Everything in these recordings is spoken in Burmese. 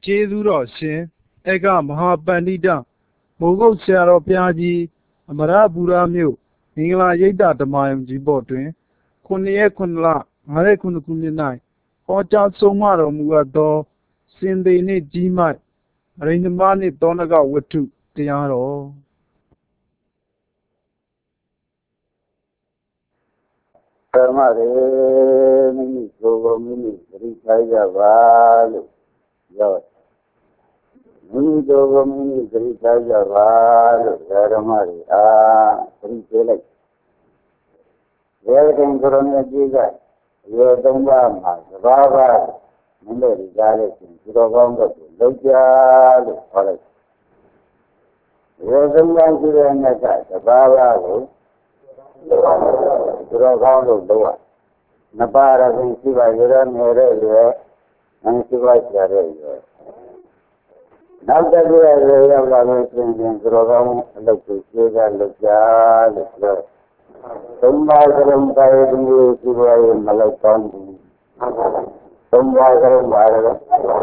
ကျေးဇူးတော်ရှင်ဧကမဟာပန္တိတမိုးကုတ်ဆရာတော်ဘုရားကြီးအမရပူရမြို့မင်္ဂလာရိပ်သာဓမ္မယုံကြီးပေါ်တွင်9 ရက် 9 လ 59 ခုနှစ်၌ဟောကြားဆုံးမတော်မူအပ်သောစင်သေနှင့်ကြီးမိုက်အရိဏမနှင့်သောနကဝတ္ထုတရားတော်ဓမ္မရေမိမိကိုယ်ကိုမိမိသတိထားကြပါလို့ပြောမိမိကိုယ်ကိုမိမိသတိထားကြပါလို့ဓမ္မတွေသတိပေးလိုက်ရေတင်ကရုဏာကြီးကရေသုံးပါးမှာသဘာဝမင်းတို့ကြားလို့ရှင်သူတော်ကောင်းတို့ကိုလောက်ကြလို့ခေါ်လိုက်ရေသုံးပါးရှိတဲ့မြတ်ကသဘာဝကိုသူတော်ကောင်းတို့တော့နှစ်ပါးရခြင်းရှိပါရတဲ့နေတဲ့ရွယ်ရှိပါကြတဲ့ရွယ်နောက်တစ်ခုလည်းရောက်လာလို့ရှင်သူတော်ကောင်းအလုပ်ကိုရှင်းကြလုပ်ကြလို့ပြောသုံးပါးကလုံးတိုင်းဒီရှိပါရမလောက်ကောင်းဘူးသုံးပါးကလုံးပါတော့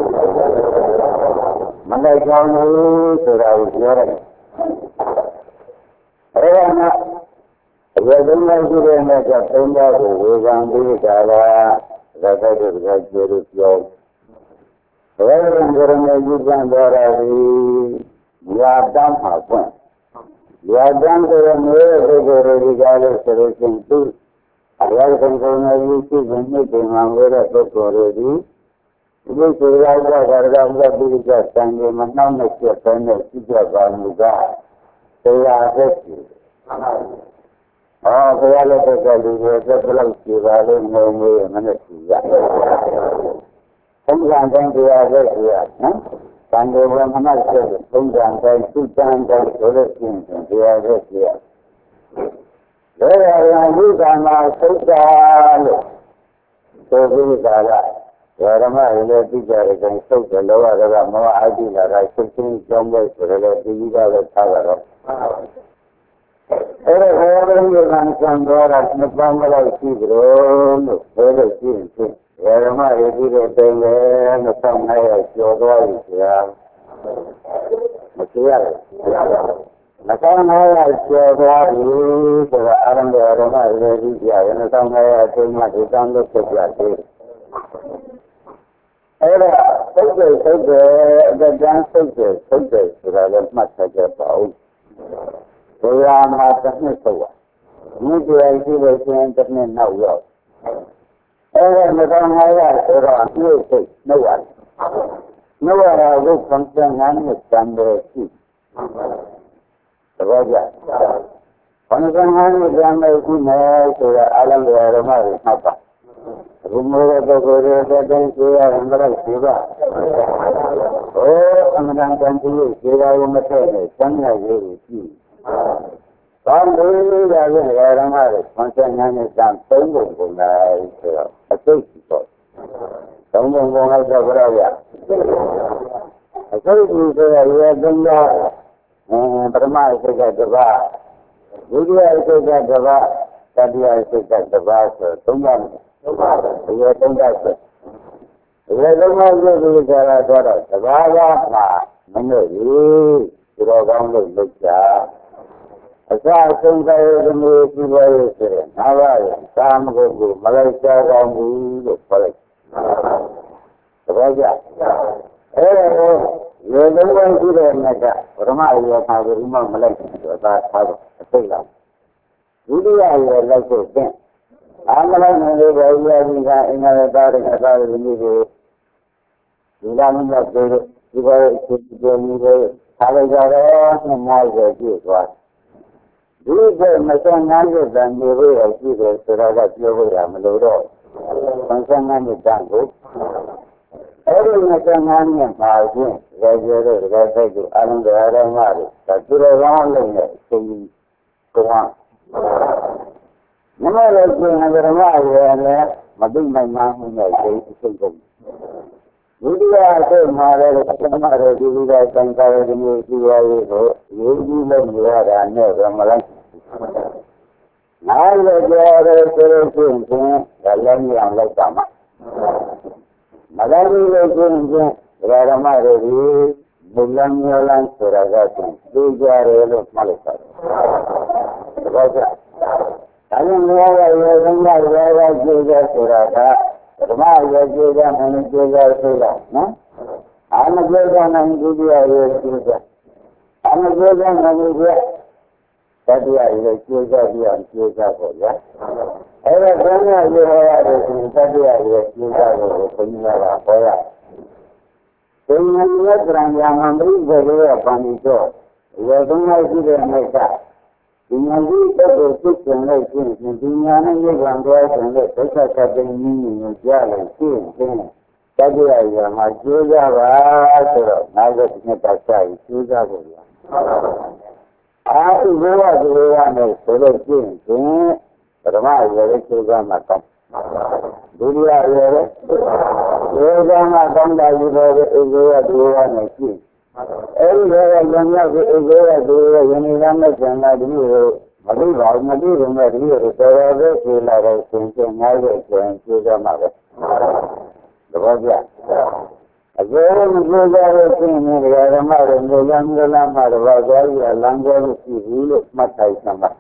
မလောက်ကောင်းဘူးဆိုတာကိုပြောရတယ်အဲ့ဒါကရေသုံးပါးရှိတဲ့မြတ်ကသုံးပါးကိုဝေခံပြီးကြတာရတ္တတို့ကကျေလို့ပြောဘယ်လိုကရမေယူပြန်တော်ရသည်ညာတမ်းမှာပွင့်ညာတမ်းကိုမျိုးပုဂ္ဂိုလ်တွေကြလို့ဆိုလို့ရှိရင်သူအရာကံကောင်းယူရှိတဲ့မြတ်တွေမှာဝဲတဲ့ပုဂ္ဂိုလ်တွေဒီလိုဆိုရတာကရကဥပ္ပိကသံဃာမနှောင့်နဲ့ပြတ်တဲ့ရှိကြပါမူကတရားသက်ရှိဘုရားလက်ထက်ကလူတွေသက်ဘလောက်ရှိပါလို့ငုံငွေမနဲ့ရှိရ။သုံးကံတိုင်းတရားသက်ရှိရနော်။သံဃာဘုမနတ်ဆက်သုံးကံတိုင်းသုတန်တိုင်းဆိုလို့ရှိရင်တရားသက်ရှိရ။ဒါရံဘုရားမှာသုတ္တလို့ဆိုပြီးတာကဓမ္မရည်လည်းသိကြတယ်ခင်သုတ်တယ်လောဘကမောဟအတိလာတာစိတ်ချင်းကြောင်းပဲဆိုတော့ဒီကြီးကလည်းထားတာတော့အဲ့ဒါဟောတဲ့ဉာဏ်ကံတော်တာနှစ်ပါးမလို့ရှိကြလို့ဆိုလို့ရှိရင်ဓမ္မရည်ပြီးတဲ့တိုင်လည်း2500ကျော်သွားပြီဆရာမရှိရဘူး2500ကျော်သွားပြီဆိုတော့အာရမဓမ္မရည်ပြီးကြရင်2500ကျော်မှဒီကံလို့ဖြစ်ကြသေးတယ်အဲ့ဒါသုတ်တယ်အတ္တန်သုတ်တယ်ဆိုတာလည်းမှတ်ထားကြပါဦးဘုရားမှာတစ်နှစ်ဆိုရမြစ်တရားရှိလို့ရှိရင်တစ်နှစ်နောက်ရောက်အဲ့ဒါ2500ဆိုတော့နှုတ်စိတ်နှုတ်ရတယ်နှုတ်ရတာကိုဖန်ဆင်းငန်းနဲ့တန်တယ်ရှိသဘောကျဖန်ဆင်းငန်းနဲ့တန်တယ်ရှိမယ်ဆိုတော့အလုံးစုံဓမ္မတွေမှတ်ပါဘုမောရပုဂ္ဂိုလ်တွေတဲ့ဆိုရရင်လည်းရှိပါအမှန်တန်တန်ကြည့်ခြေတော်ကိုမထည့်နဲ့စမ်းရရေးကိုကြည့်ဘာလို့လဲဆိုတော့ဓမ္မတွေဆန်းဆန်းနဲ့တန်သုံးပုံပုံလိုက်ဆိုတော့အသိရှိတော့သုံးပုံပုံလိုက်တော့ဘယ်တော့ရအသိရှိဆိုရရေသုံးတော့ပရမစိတ်ကတပါးဒုတိယစိတ်ကတပါးတတိယစိတ်ကတပါးဆိုသုံးပါးရေသုံးပါးဆိုရေသုံးပါးဆိုဒီကြတာတော့တပါးကမှာမနဲ့ဘူးဒီတော့ကောင်းလို့လုပ်ကြအစအဆုံးကရဲ့ဒီလိုကြည့်ပါရဲ့ဆိုရင်ငါးပါးရဲ့သာမဂုဏ်ကိုမလိုက်ကြကောင်းဘူးလို့ခေါ်လိုက်သဘောကျအဲ့ဒါရေသုံးပါးရှိတဲ့မြတ်ကပရမရေသာဘုမမလိုက်ဘူးသာထားတော့အသိလားဒုတိယရေလိုက်ဖို့သင်အာမလိုက်နေလို့ဘယ်ရည်ကအင်္ဂါရတာတဲ့အသာရင်းကိုဒီလာမင်းကပြောလို့ဒီဘက်ကိုပြောနေတယ်ထားလိုက်ကြတော့50ပြည့်သွားဒီက25ရက်တန်နေလို့ရရှိတယ်ဆိုတော့ပြောဖို့ရမလို့တော့25ရက်တန်ကိုအဲ့ဒီ25ရက်ပါချင်းရေကျတဲ့ဒကာစိတ်ကိုအလုံးစုံရမှာလို့ဒါသူတော်ကောင်းလုံးနဲ့သိကောင်းနမလည်းကျင်ဓမ္မရဲ့လည်းမသိနိုင်မှန်းနဲ့သိစိတ်ကုန်ဒုတိယအစိတ်မှာလည်းဓမ္မရဲ့ဒီလိုသံဃာရဲ့ဒီမျိုးရှိရရေးကိုရေးပြီးလို့ရတာနဲ့ပဲမလိုက်နားလည်းကြော်တယ်ဆိုလို့ရှိရင်ဒါလည်းမြင်အောင်လုပ်တာမှမလိုက်လို့ရှိရင် Ramari, Millennial Suragati, Lujarelo Malika. I don't know why Julia Surata, Ramaya Julia and Julia Sura, no? I'm a good one and Julia. I'm a good one and Julia. That is a Julia and Julia. Every time you have a Julia, Dengan kerana memberi beri apa itu, ia dengan itu mereka. Dengan itu berikut dengan itu, dengan ini bangga dengan kita kata ini jalan sini. Jadi ayah maju jawab terus, naga ini pasal itu jawab. Aku dua ni sudah sini, ramai jadi juga macam. Dunia ini, orang akan lagi dua nanti. Orang dua ini ramai jangan dulu. Madi rumah dia terus keluar sini naik juga macam. Lepas ya. Agar menjaga sini ramai dalam wajah langgar sihir macam sama.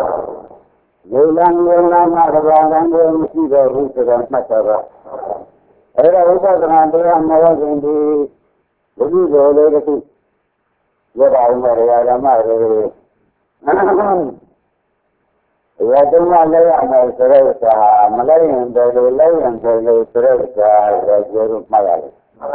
Lelang marwang mesti baru sedang macam. Era udah dengan dia mahu jadi lebih boleh itu. Lepas mereka ramai. Ya cuma lagi terus malai yang terus jadi malai.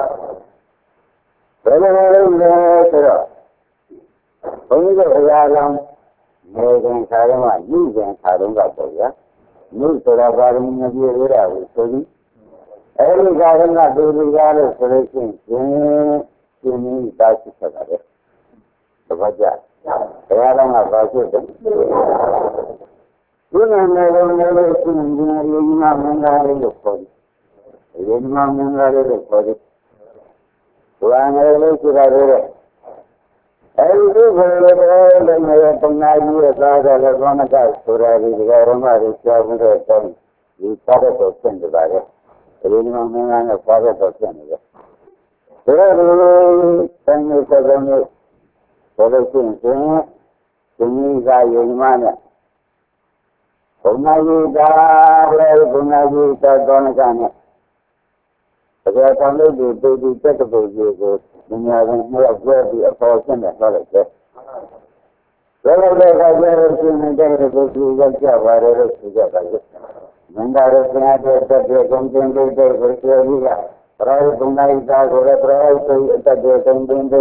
Terus. Pengikat alam. Mereka sekarang ni yang sekarang kata ya, ni sudah baru menjadi orang itu. Orang sekarang ada orang seleksi ini tak sekarang. Sebabnya, sekarang apa sih? Dunia mereka ini mengalami lekor, ini mengalami lekor. Orang mereka sudah ada. Every day, pengaji ada lawan ada surah di rumah risau mereka di pada persen juga. Ini memang pada persen juga. Surah ini sebenarnya ini gaya mana? Pengaji tak donakan. Saya tahu di tempat begitu. Dunia ini agak di apasan ada lagi. Kalau ada yang ada juga ada juga lagi. Mendarat ada konten juga. Perawat bungai perawat itu ada konten.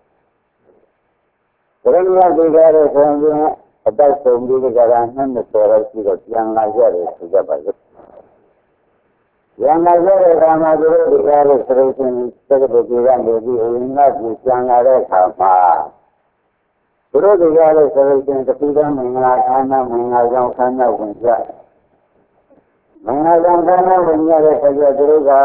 Kerana juga ada konten ada konten kerana negara juga yang lajar juga lagi. Yang ada ramai dulu di terus ini terbuka jadi ingat yang ada sama. Terus juga terus ini kita mengajarkan bangsa. Mengajarkan bangsa saja juga.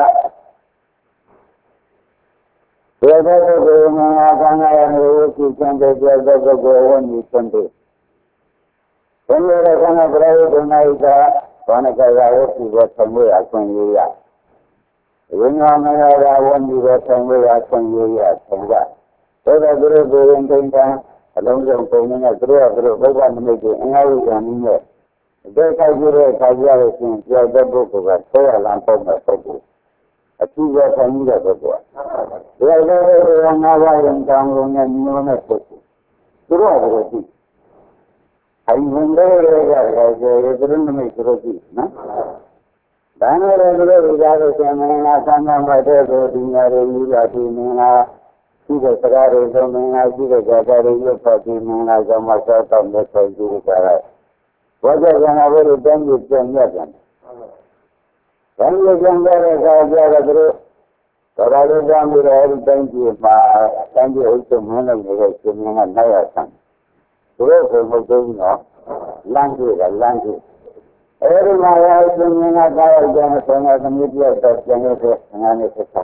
Kita tu mengajarkan yang itu kita jaga kawan itu. Pengajaran berada di mana? Karena kalau kita semua akan lihat, ini adalah awan juga semua akan lihat, semua. Kita beri tentang dalam jangkauannya bukan mereka enggak ini. Jika kajian itu tidak berubah, saya langsung berubah. Juga semua berubah. Jadi orang awal yang tanggungan mana itu, sudah berubah. Ayo mengajar itu namanya kerja, na? Dan orang belajar semua sama macam dunia ini jadi mana sudah sekarang itu mana sudah jadi itu pasti mana sama sama mereka jadi cara. Wajah yang awal itu kan. Dan yang ada terus kalau orang belajar itu mana mereka semua naya. Terus kemudian lanjut. Every maya itu mengajar jangan sangat media jangan sesuatu.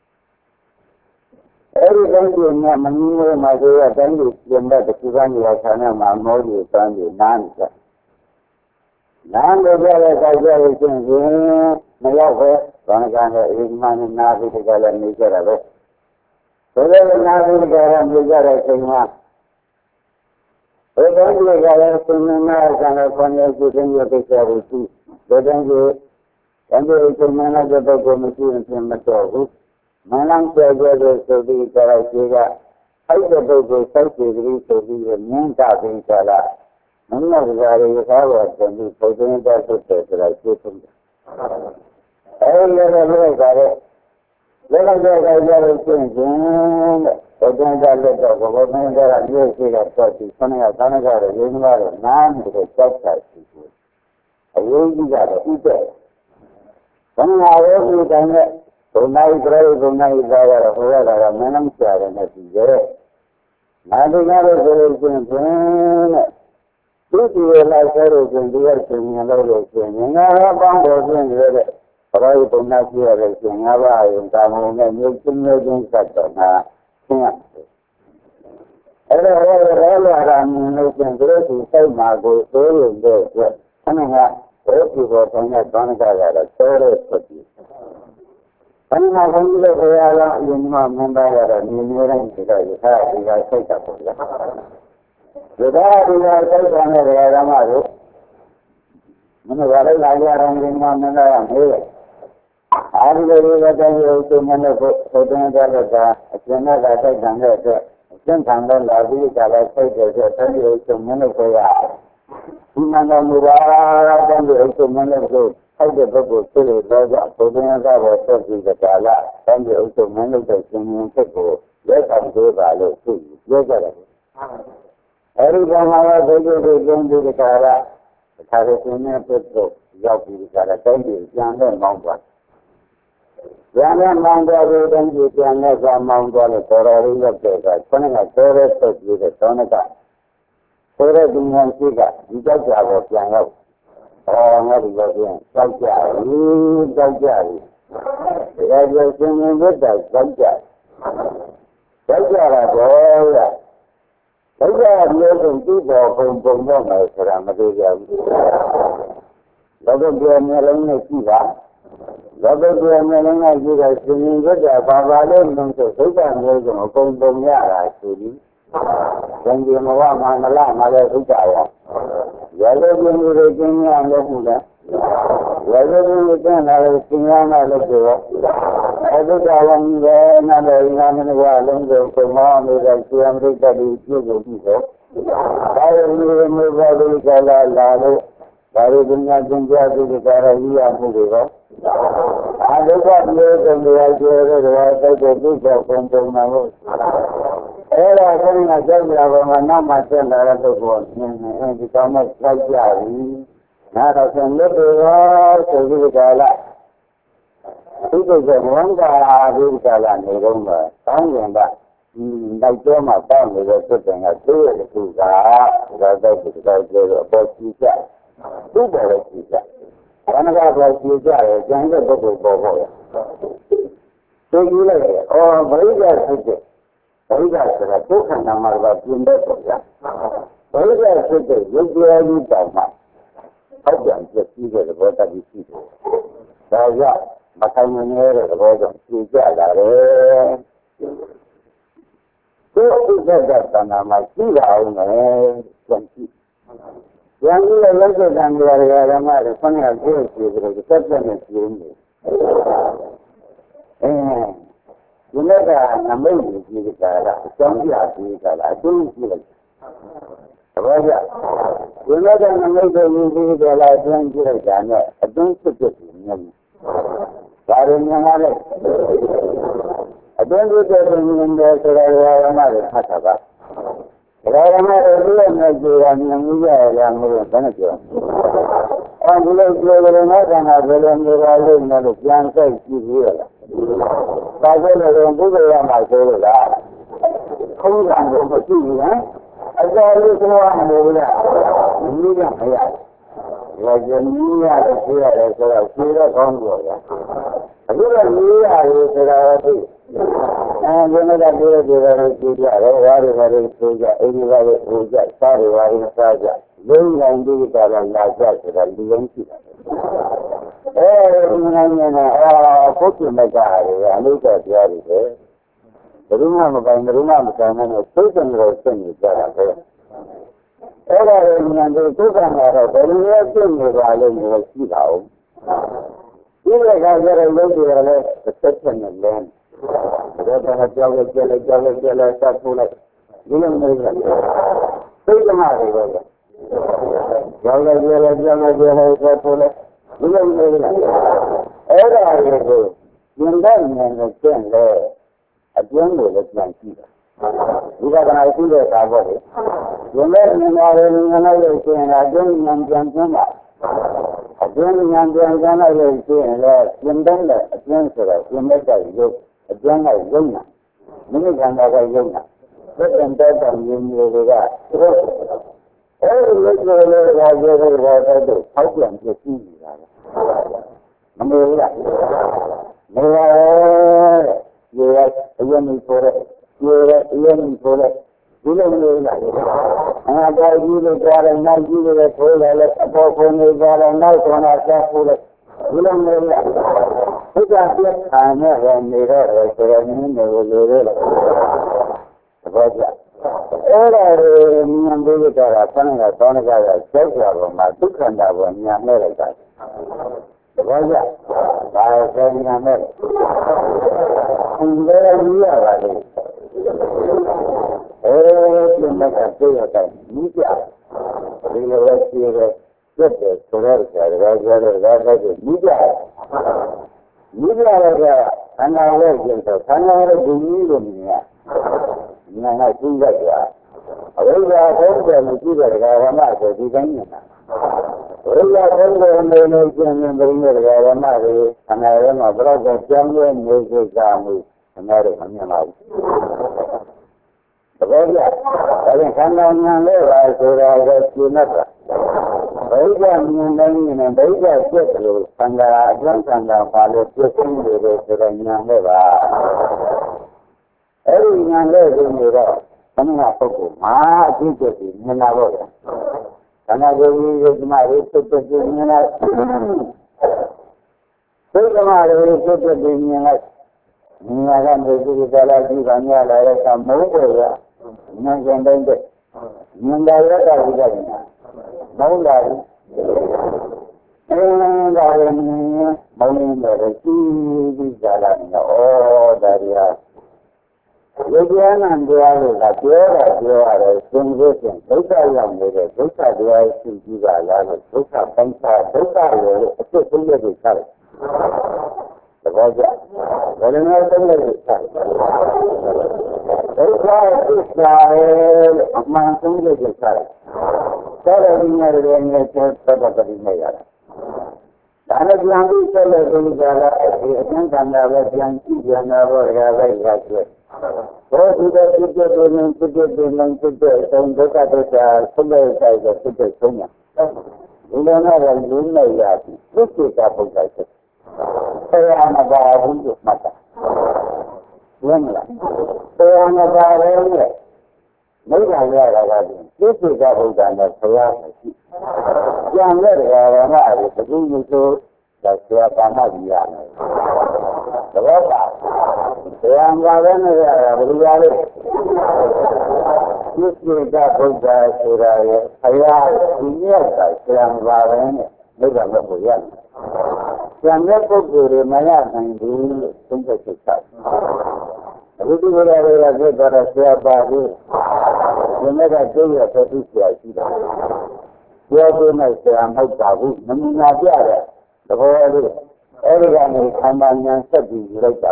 Every time mengingat masalah tadi yang berkaitan dengan sana mahu tadi nanti. Nanti dia saja itu melihat orang iman nabi segala macam. Whatever Navi Garam Vijara Singha, whatever Gaya Singha and upon your sitting your picture, then you manage the committee in Mato. Manam Saga to be Karachiga, I the self degree to be a main talking Kala. None of the area can be presented as a paper like this. I never got it. Let us go to the agenda letter of a woman that I use it at 30, funny as Canada, Univar, man with a subtype. I will be that a teacher. When I was with them, so my brave, so my brother, whoever a man and a teacher. Nothing else is this is like arrows and deer singing and others singing. I have found those things that right on that year singing. I have found and you can make in such a I'm making great to say my go story in there. Coming up, if you go from that Donica, a story for you. When I went to the area, you remember that a new year because you have to take up for that. Without on the Ramadu, when the Valley Lagan in one another, I believe that I will to Manako, a general attack and a Santana Lavi, Galata, 38 to Manako. Manamura, and the 8 to Manako, how the book to the Podana was the Gala, and the 8 to Manako, singing people. Let us go by the two. Every time I was going to the Kara, the Caracina Petro, Yaki, Karakai, Jana Mount. Jana Mount, then you can never mount on a Torah of the Putting a Torah with a Tonaka. Torah being one figure, you just have a plan out. Oh, not again. Sajari. As you're singing with us, Sajari. Sajari, I have lived people from Bombay for Amadeus. Rather than Melania Kiva, rather than Melania Kiva singing with the Baba, so Sultan was on Bombay, actually. When you know I'm a lama, Utaya. Rather than Virginia and the Huda, rather than return, I was singing on the every time another young and wild go from home with a America, you people. I will remove every Gala, very good not in the Caribbean river. I look at you and the idea that I take a book from my house. All I can I tell you about my myself, I have to go and become a psychiatrist. Not a single to the Gala. This is one guy who got a name, found that. Like my family was sitting at 2 that the best teacher. 2 better teacher. One of our teacher, younger boy. So you like it, or very good. Very good, I took a number of you. Very good, you do anything. How can you see the water you see? So, yeah. But I'm near the bottom. You get that. So, that my key out, 20. When we are lesser than we are, funny as the person is doing it. You know that I'm amazing, you don't I don't feel it. You know that I'm amazing, I don't forget you. I don't look at him in there so that I am not a Hataba. But I am not a real Nigeria and we are young with Venezuela. And we look over another and I will end with all in the young face you real. So I will don't do the young I say that. Hold on over to you, eh? I saw this one over there. You don't hear. Like the new year, so I see the Congo. I do a new year, and when I do a very anybody who gets sorry, why in a project. Then I do it like that, I'll be empty. Oh, put in the guy, I look at the other. Beruma makan beruma makanan itu kan rotan juga ada. Orang yang itu kan ada beruma itu ada mesti tahu. Ini kalau lebih ada perception dan ada jalan tak pula. Belum mereka. Itu mana dia? Jalan tak pula. Belum mereka. Orang itu yang ada Again, let's not see that. We got an idea about it. You let me know another thing, again, again, I will say, you done that, again, sir, you make that joke, again, I will not. Many times I will not. Let them tell them you will that. Every little what I do, how can you see that? Number one. Yes, even for it. Even for it. Even like it. And I got you to go and not you to the full, I let the poor phone go and not on our staff for it. Even like it. Who got it? I never made it. So I never do it. About that. All I remember that I found a ton of guys that said, my two and I were near America. About that. I said, in America. Very real, you make a big attack. Media. We will see the scriptures to that, media. Media, and I work in the Canada to me. And I think that I will go to the Ramada, the Daniel. We are going to bring the Ramada, and I am a brother, younger and music family. American, you know. The way I can come down and live, I said, I was you never. Very young, and very quickly, and I jumped on the father, pushing the young liver. Every young lady in the road, coming up to my teacher in the world. And I will use my research in the so the matter is good in the Niagan Resi Galaji Rania Lara Moya, Naganda, Nandaya Vigana, Maulari, and I am Malinda, Galania, oh, Daria. Vivian and the others are there, they are a generation. Those are young ladies, those are the eyes to give a lot, those are Panta, those are especially the the Raja. What another lady said. Those are Israel, a mountain lady said. Telling her in the church of the Mayor. Dana Blandy said that we got a second and I was young, and I was like that. So we got to get women to get women to do it, and look at it as somebody says that to get women. We don't have a new mayor. This is a book like it. Saya anak baru untuk mata. Yang saya anak baru ni, mereka ada lagi. Itu juga bukan saya sih. Yang mereka ada begini tu, saya pernah dia. Sebab saya baru ni berjaya. Itu juga bukan saya ini saya baru ni, mereka berjaya. Yang itu Maya Nandi Sumber Sikap. Itu berada pada siapa itu. Mereka juga terpisah tidak. Dia pun masih amat tahu. Namun ada. Lepas itu, orang yang kandangnya sedih mereka.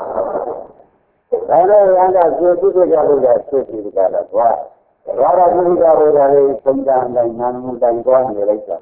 Karena anda juga juga sedih kalau wah. Orang juga dari tentang namun dan tuan mereka.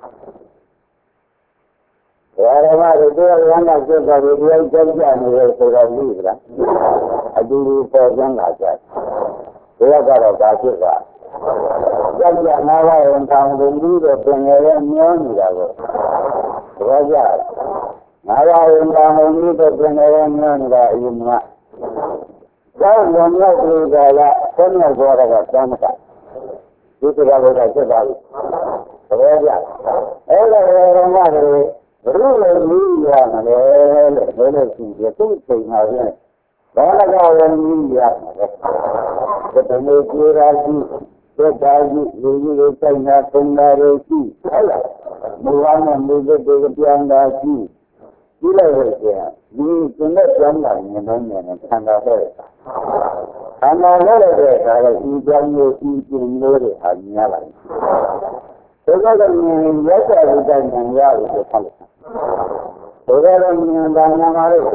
Orang itu yang nak juga dia kerja ni seorang libra, adulu perjalanan aja. Dia kalau kasih lah, kerja nawa yang tahu dulu pengen ni lah. Kerja nawa yang tahu dulu pengen ni lah ini. Kalau mana kerja lah, semua orang sama tak. Itu kalau kerja bagus. Kerja, orang ada. Really, ဘာလကဝင်ကြီးရတဲ့နေ့ကိုရာကြီးသက်သာကြီးလူကြီးတွေစိုက်တာပုံနာတွေရှိဟုတ်လားဘုရားနဲ့လူတွေပြန်လာရှိဒီလိုပဲကျန်ဒီစနေပြန်လာနေတော့နေခံတာပဲခံတာလည်းတဲ့ဒါလည်းဒီကြောင့်မျိုးဒီကျင်းလို့တွေဟာများလာတယ်ဒါကလည်းရက်တဲ့ဒီတိုင်းဉာဏ်ရလို့ပြောတယ်ဘုရားတော်ဉာဏ်သာနာမှာလို့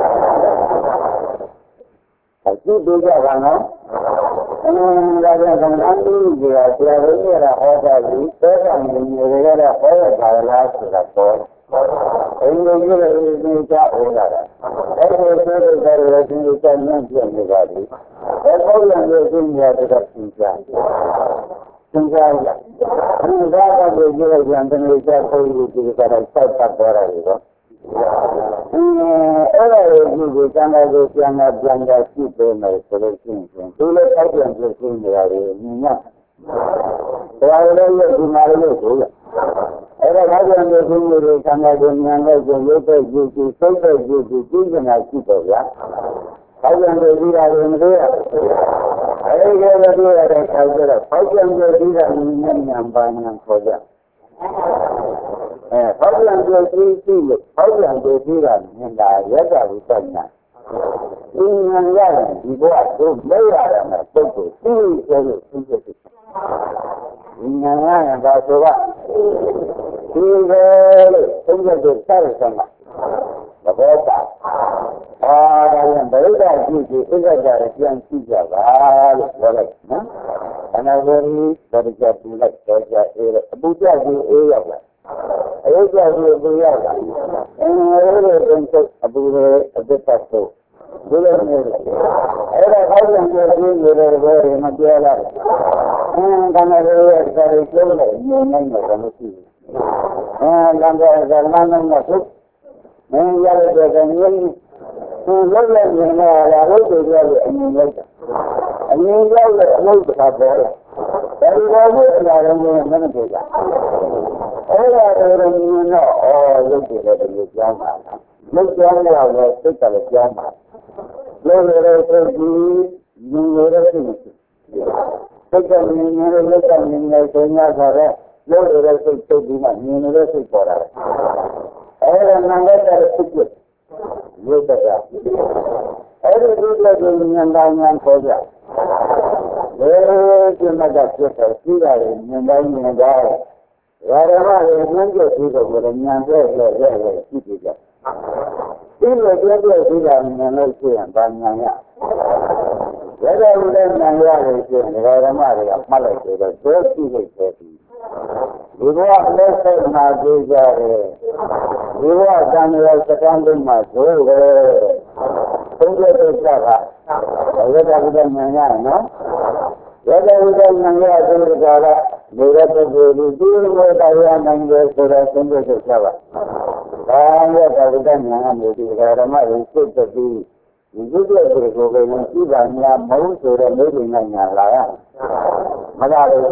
အခုတို့ကြပါနော်ဒါကြောင့်အန်တီကြီးကဆရာတော်ကြီးကဟောတာကြီးသောတာပန်ကြီးတွေကဟောရတာလားဆိုတာတော့အင်းတို့ကြီးလည်းဒီကြဟောတာအဲ့ဒီလိုတွေလည်းဒီကြမ်းနဲ့ပြနေပါလိမ့်အဲ့ဘောရံရဲ့သူများတွေကသင်ကြားသင်ကြားရဒီဒါကကိုကြည့်ရရင်တနေ့ကျခိုးလို့ဒီကတော့စိုက်ပတ်သွားတယ်တော့အဲ့ဒါကိုကျန်တဲ့ကိုပြန်လာပြန်လာရှိပေးမယ်ဆိုလို့ရှိရင်သူလည်းတောက်ပြန်ပြင်းနေရတယ်မြင်ရဒါလည်းရဲ့ဒီမှာလည်းဆိုရအဲ့ဒါကပြန်ပြင်းနေတဲ့ဆံဃာကိုဉာဏ်နဲ့ကိုရုပ်တဲ့ကြည့်ကြည့်သုံးတဲ့ကြည့်ကြည့်သိနေတာရှိတော့ဗျာဟောပြန်ပြီးတာလည်းမတွေ့ရအဲ့ဒီကလည်းတွေ့ရတဲ့အခါကျတော့ဟောပြန်ပြီးတာဉာဏ်ပါဉာဏ်ခေါ်ကြဟောပြန်ပြီးပြီးလို့ဟောပြန်ပြီးတာမြင်တာရက်တာကိုစိုက်ညာဒီဉာဏ်ရတယ်ဒီဘဝတို့လဲရတယ်နဲ့ပုဂ္ဂိုလ်သိဆိုလို့သိတဲ့ဉာဏ်ရရင်ဒါဆိုကဒီလေလို့သိတဲ့ကိုစရစမ်းတာဘောတာဒါရင်ဗုဒ္ဓကြည့်ကြည့်ဥစ္စာကြရပြန်ကြည့်ကြပါလို့ပြောလိုက်နော်အနာဝရီဗုဒ္ဓကြပူလိုက်တော့ကြအေးအပူကြကြီးအေးရောက်လာအေးကြကြီးပူရောက်လာအင်းရိုးရိုးတင်ချုပ်အပူတွေအသက်သက်ဆိုဒီလိုမျိုးအဲ့ဒါဟောပြန်ကြည့်နေတဲ့ဘောတွေမပြောလိုက်ကံရရဲ့စာရိတ်လုံးနဲ့ညနေမှာမရှိဘူးကံရဇာမနမှာသုမင်းရတဲ့ကံရည်သူလုံးလည်းမြင်လာတာဟုတ်တယ်ပြောလို့အမြင်လိုက်တာအမြင်လိုက်လို့အလုပ်တစ်ခါပေါ်တယ်အဲဒီတော့ဘုရားတော်ကမနဲ့ပြောကြအဲ့ဒါတော်မြင်တော့ရုပ်တွေလည်းဒီကြောင်းပါလားရုပ်ကြောင်းလည်းစိတ်ကလည်းကြောင်းပါလို့လည်းဆိုပြီးမြင်ရတဲ့စိတ်စိတ်ကမြင်ရတဲ့လက်ကမြင်နေဆိုညာဆိုတော့လို့လည်းစိတ်ထုတ်ပြီးမှမြင်နေတဲ့စိတ်ပေါ်လာတယ်အဲ့ဒါနာနဲ့တဲ့စိတ်ရုပ်ကအဲ့ဒီဒီလိုဉာဏ်တိုင်းဉာဏ်ခေါ်ကြဘယ်ကျမကဖြစ်တယ်ရှိရတယ်ဉာဏ်တိုင်းဉာဏ်တိုင်းရရမရဲ့ဉာဏ်ကျပြီးတော့ဉာဏ်ရဲ့ရှိပြီကြဒီလိုပြောပြပြီးတာဉာဏ်လို့ရှိရင်ဗာဉာဏ်ရရတဲ့လူလည်းဉာဏ်ရတယ်ရှိရင်ရရမတွေကမှတ်လိုက်တယ်တော့သိရှိလိုက်တယ်ဒီဘဝလက်ဆက်မှာကြည့်ကြတယ်ဒီဘဝတန်ရစကံလုံးမှာဇိုးတယ်သုံးတဲ့ဒုက္ခကရတ္တဝိဒ္ဓဉာဏ်ရနော်ရတ္တဝိဒ္ဓဉာဏ်ရတဲ့ဒုက္ခကနေရတဲ့ပုဂ္ဂိုလ်ဒီလိုတရားနိုင်တယ်ဆိုတော့သုံးတဲ့ဒုက္ခပါဒါရတ္တဝိဒ္ဓဉာဏ်ကနေဒီဓမ္မကိုစိတ်တပြီးဒီဒုက္ခတွေကိုပဲသိပါများမဟုတ်ဆိုတဲ့မိဂ္ဂိညာလာရမလားဘူး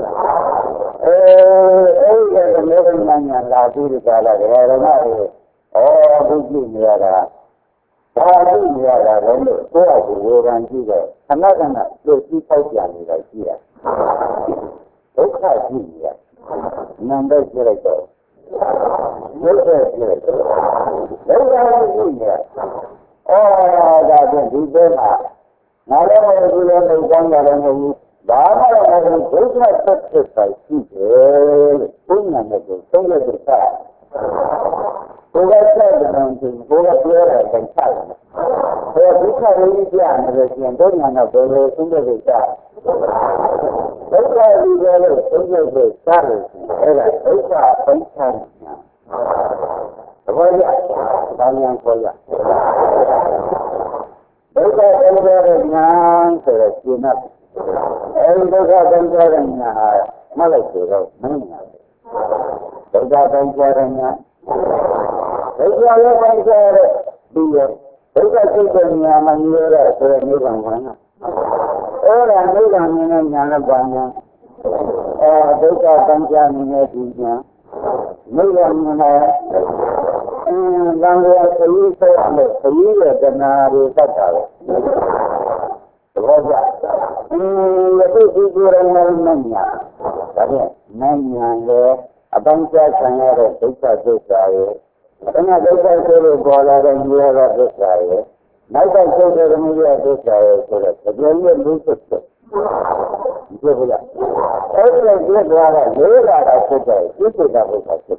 အဲ့ဒီကမေရဏညာလာပြီးဒီကလာဓမ္မတွေဘုကြည့်နေရတာဘာလို့နေရတာလဲလို့ကိုယ့်အကူဝေခံကြည့်တော့ခဏခဏပြုတ်ပြီးပေါက်ပြန်နေတာကြည့်ရဒုက္ခကြည့်ရနံပါတ်ကြည့်လိုက်တော့ဒုက္ခကြည့်လိုက်တော့ဒုက္ခကြည့်ရဒါဖြင့်ဒီဘက်မှာငါလည်းဒီလိုနေကြရတယ်မဟုတ်ဘူးဘာမှလည်းဒုက္ခသက်သက်ပဲရှိတယ်လို့ဘုရားနဲ့ကိုသုံးရတဲ့စာဘုရားဆက်တယ်ဆိုဘုရားပြောတဲ့တိုင်ချတယ်ဘယ်ဒုက္ခရင်းပြနေလို့ရှိရင်ဒုညာတော့ဘယ်လိုသုံးရတဲ့စာဒုက္ခဒီလိုလို့သုံးရတဲ့စာလို့အဲ့ဒါဒုက္ခပိဋကညာဘောရဘာညာခေါ်ရဒုက္ခသံဃာညာဆိုတဲ့ရှင်းတ်အဲဒီဒုက္ခသံဃာညာဟာမလိုက်ဆိုတော့မင်းညာဒုက္ခသံဃာညာဒုက္ခရောသံဃာရဲ့ဒီရောဒုက္ခစိတ်ညာမမြဲတဲ့ဆိုတဲ့နိဗ္ဗာန်ကအဲ့ဒါနိဗ္ဗာန်နဲ့ညာနဲ့ပါညာဒုက္ခသံဃာနဲ့ဒီညာနိဗ္ဗာန်နဲ့ langue felice alle famiglie che non riescono. Rosa. Itu figuran namanya. Tapi namanya abangsa sangat dosa ya. Karena dosa itu bola dan dia dosa ya. Mereka itu dia dosa ya. Jadi dosa. Itu dia. Dia berada dosa itu dah dosa.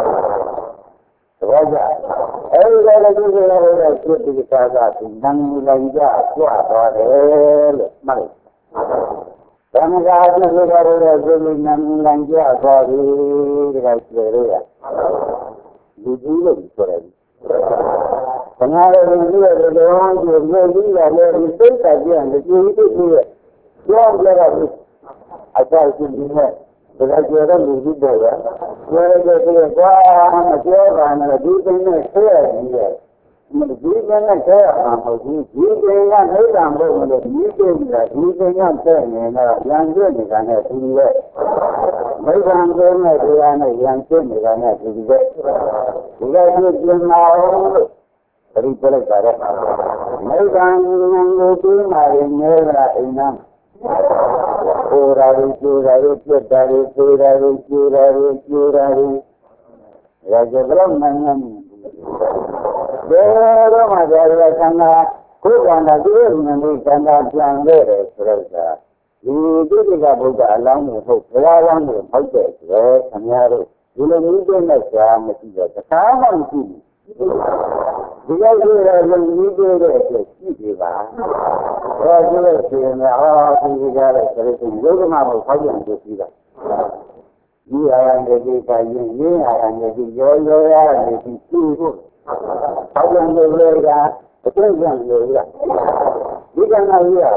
Roja, lagi itu kita nang lanja kuat mari. Karena ada juga nang lanja kuat ya. Dulu itu. Pengaruh dia orang dia itu kajian itu dia. Yang berada asal sini. Belajar dulu ya. Belajar wah macam di sini saya dia. Di mana saya di sini ada orang di sini saya yang ini kan dia. Mereka yang ini kan dia. Dia itu mau dari pelajari. Mereka yang itu mari mereka Curari. Raja belum menyanyi. Belum ada sana. Kurang ada nanti sana yang berserta. Itu juga bukan alam itu. Alam itu saja. Sanyaro. Belum itu macam macam sama itu. Dia yang itu itu Raja itu juga juga mau kajian itu juga. Dia yang jadi kajian ini, yang jadi joyo yang jadi itu. Kajian itu ya, betul yang itu ya. Dia nak dia.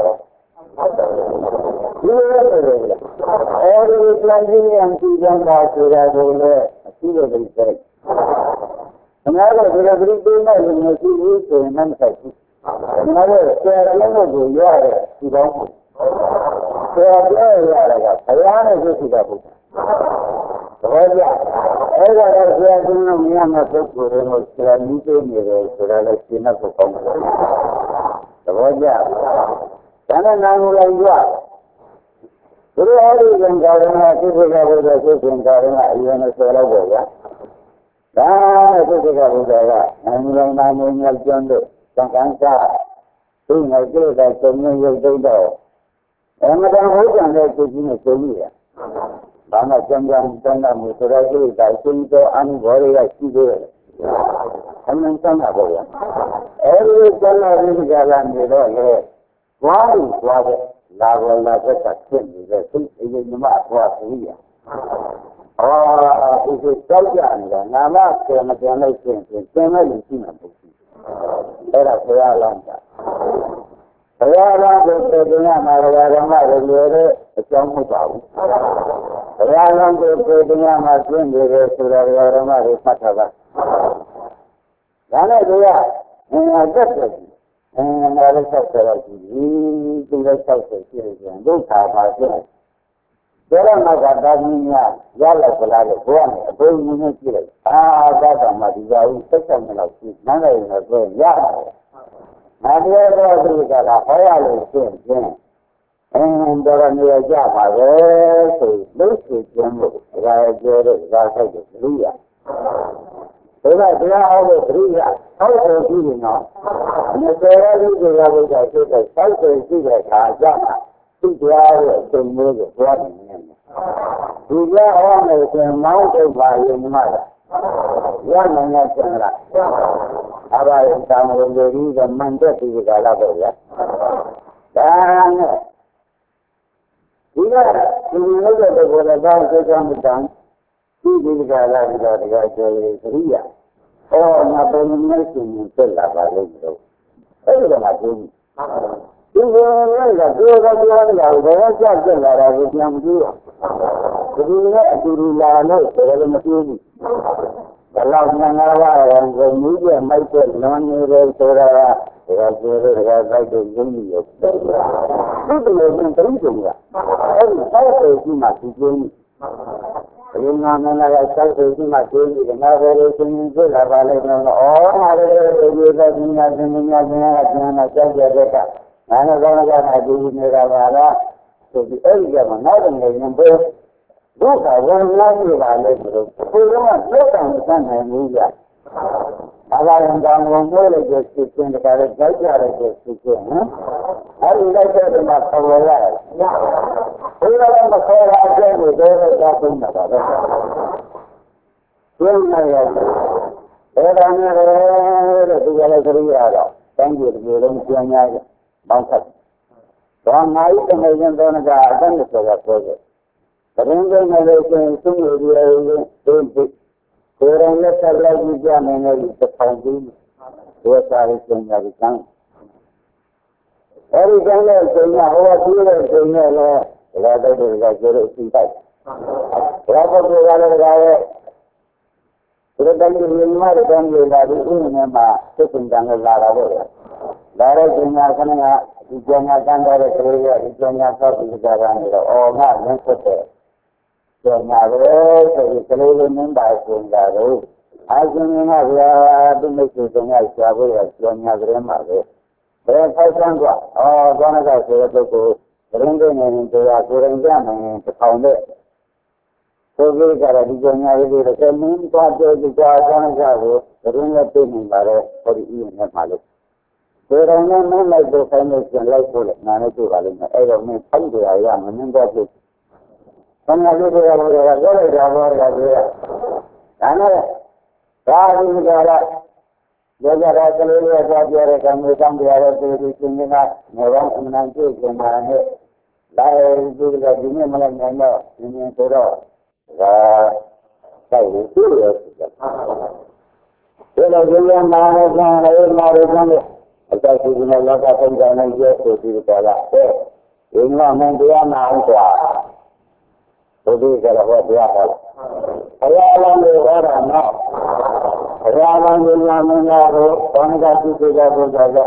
Dia. Orang lagi yang tidak baca boleh, tidak bercerai. Kenapa dia berikan ini itu nanti? Kenapa saya lalu dia tidak? Saya itu tidak bukan. Raja, saya punya yang masuk kurang itu sudah Cina bukan. Raja, karena namun juga. Terus hari yang karena itu karena yang salah juga. Itu juga. Namun jodoh. Sangka, tu ngaji dah semua yang jodoh. Macam hujan itu jenis semua. Bangsa jangan musra itu dah semua anu boleh sih. Kami sana boleh. Jalan itu. Wah, lagu tak ini cuma kuat dia. Itu kerjaan nama macam itu era saya langka. Saya dengan marah dia macam tahu. Saya dengan macam dia sudah orang mata. Karena dia ada lagi. Ada satu lagi. Tinggal satu saja. Dua macam. Dalam agaknya jalan selalu bukan boleh kira. Agak mati jauh sekali lagi. Mana yang ada ya? Nanti ada juga apa itu? Dalam dia jalan itu jemput. Raja dia. Bila dia ada dia, kalau dia no, negara itu juga kalau dia saja. Dia semua buat ini. Dia orang yang mau berbayar mana? Yang mana cara? Apa yang kamu beri dan mana juga lalu ya? Dan dia juga berada di dalam juga lagi dari Syria. Oh, apa yang mungkin telah berlalu? Itu macam. Dia yang dua. Jadi lalu kalau mesti kalau yang kemudian mereka non saudara itu ini. Itu yang penting ya. Saya masih ini. Yung mga nalagasal sa ito matindi, nakarelasyon nito, labalay na Nana Ganaga Nadi Niravara, so the area of another number, those are one line of our labor. We don't look on the sun and move that. I am down one more just to send the carrot, like that, just to send, huh? I would like that in my power life. We don't have the car out there with every talking about it. Thank you. Bangkat. Orang lain kemudian orang akan bersedia saja. Kerana mereka itu dia itu orang lepas lagi dia mengenai terpanggil dua kali menjadikan. Hari jangan punya awak dia punya lah. Ada berjaga cinta. Berapa berjaga sudah dari lima dan dari ini memang sepanjang lara. Dari dunia sana, dunia sana dari Korea, dunia sana sekarang itu, orang mengikut. Dunia dari Korea membaik baru. Asalnya dia dunia dunia siapa dunia berempat. Berapa sanggup? Oh, mana dah sudah tu, rendah ni tu, aku rendah ni tahun ni. Korea cara dunia ini, kalau ni kau ada mana jauh, rendah tu ni baru, kalau ini malu. Orang yang lain berkaitan dengan lain boleh, mana tu kalau ni, orang ni dia yang meninggal tu. Kalau dia boleh, karena hari ni dia kalau dia kami dia tu sini nak orang nanti kemana, lain juga ini malah nyanyi ini terus, saya itu ya. Kalau dia mana Atas dunia Allah akan jangan dia seperti kalau ini memang dia nak kuat. Jadi kalau dia kalau Allah orang nak, Allah mengaruh orang kasih juga berjaga.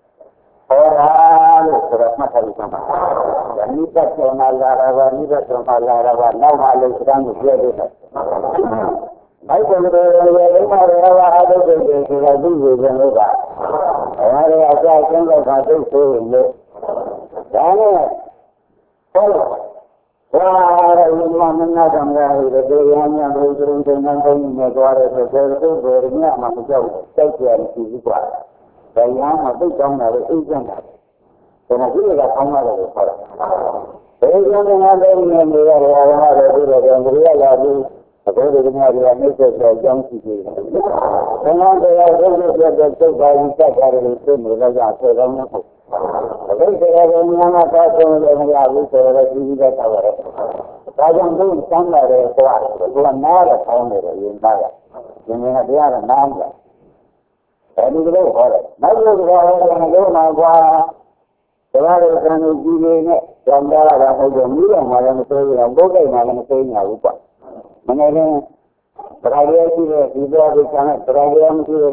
Orang surat macam sama. Ini personal lara, nama Islam dia dia. Baik kalau ada juga. हमारे आचार्यों का खाते से होंगे जाने चलो मन्ना समझा यहाँ दूसरों से न द्वारे से देर में हम जाओ कैसे चीज को यहाँ मत कम ना एक जन तो नहीं लगा कम ना लगे थोड़ा एक जन यहाँ नहीं मेरा हमारे अंग्रेजा लागू अगर दुनिया में से जंग की तमाम जो गाड़ी का कार्य से मेरा जाते रहने को अगर तेरा दुनिया में का तो मुझे आगे तेरा जीवन का खबर है राजा को इंसान ना रहे तो ना रखा मेरे ये माया ये मेरा ध्यान नाम है ऐसे लोग हो रहे मैं लोग ना हुआ तुम्हारे कहने जीवे ने जंगला का जो मिले हमारे में तो ये हम लोग हमारे में तो ये ना हुआ मैंने Berada di sana, berada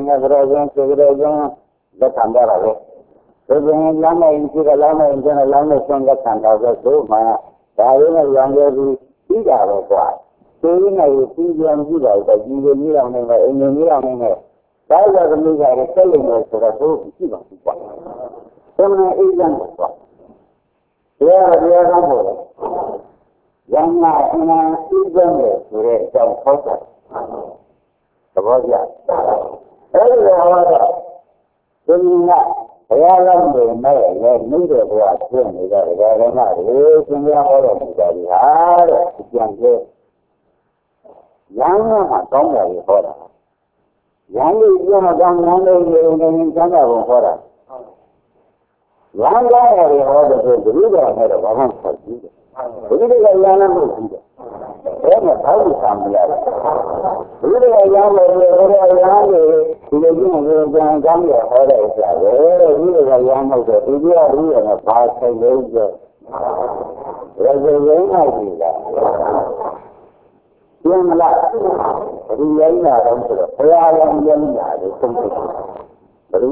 bertambah lagi. Sebenarnya lama sehingga tanda itu mana? Dari yang jadi tidak berkuat. Sehingga itu yang juga jadi ini. Kalau kami ada kelima sudah tu tidak berkuat. Sebenarnya itu yang berkuat. Dia kan boleh. Yang mana itu sudah jauh kotor. Sebab dia, orang dunia realam ni dia buat ni dia mana semua orang jadi ada yang dia, yang mana kaum lagi orang, yang itu macam mana ini orang orang, yang lain orang tu juga ada orang seperti itu. Ini yang mana tu? Saya tahu sambil. Ini yang kami ada sahaja. Ini yang ada dia bahasa Indonesia. Raja lagi. Yang lain, yang ada tu. Yang ada tu.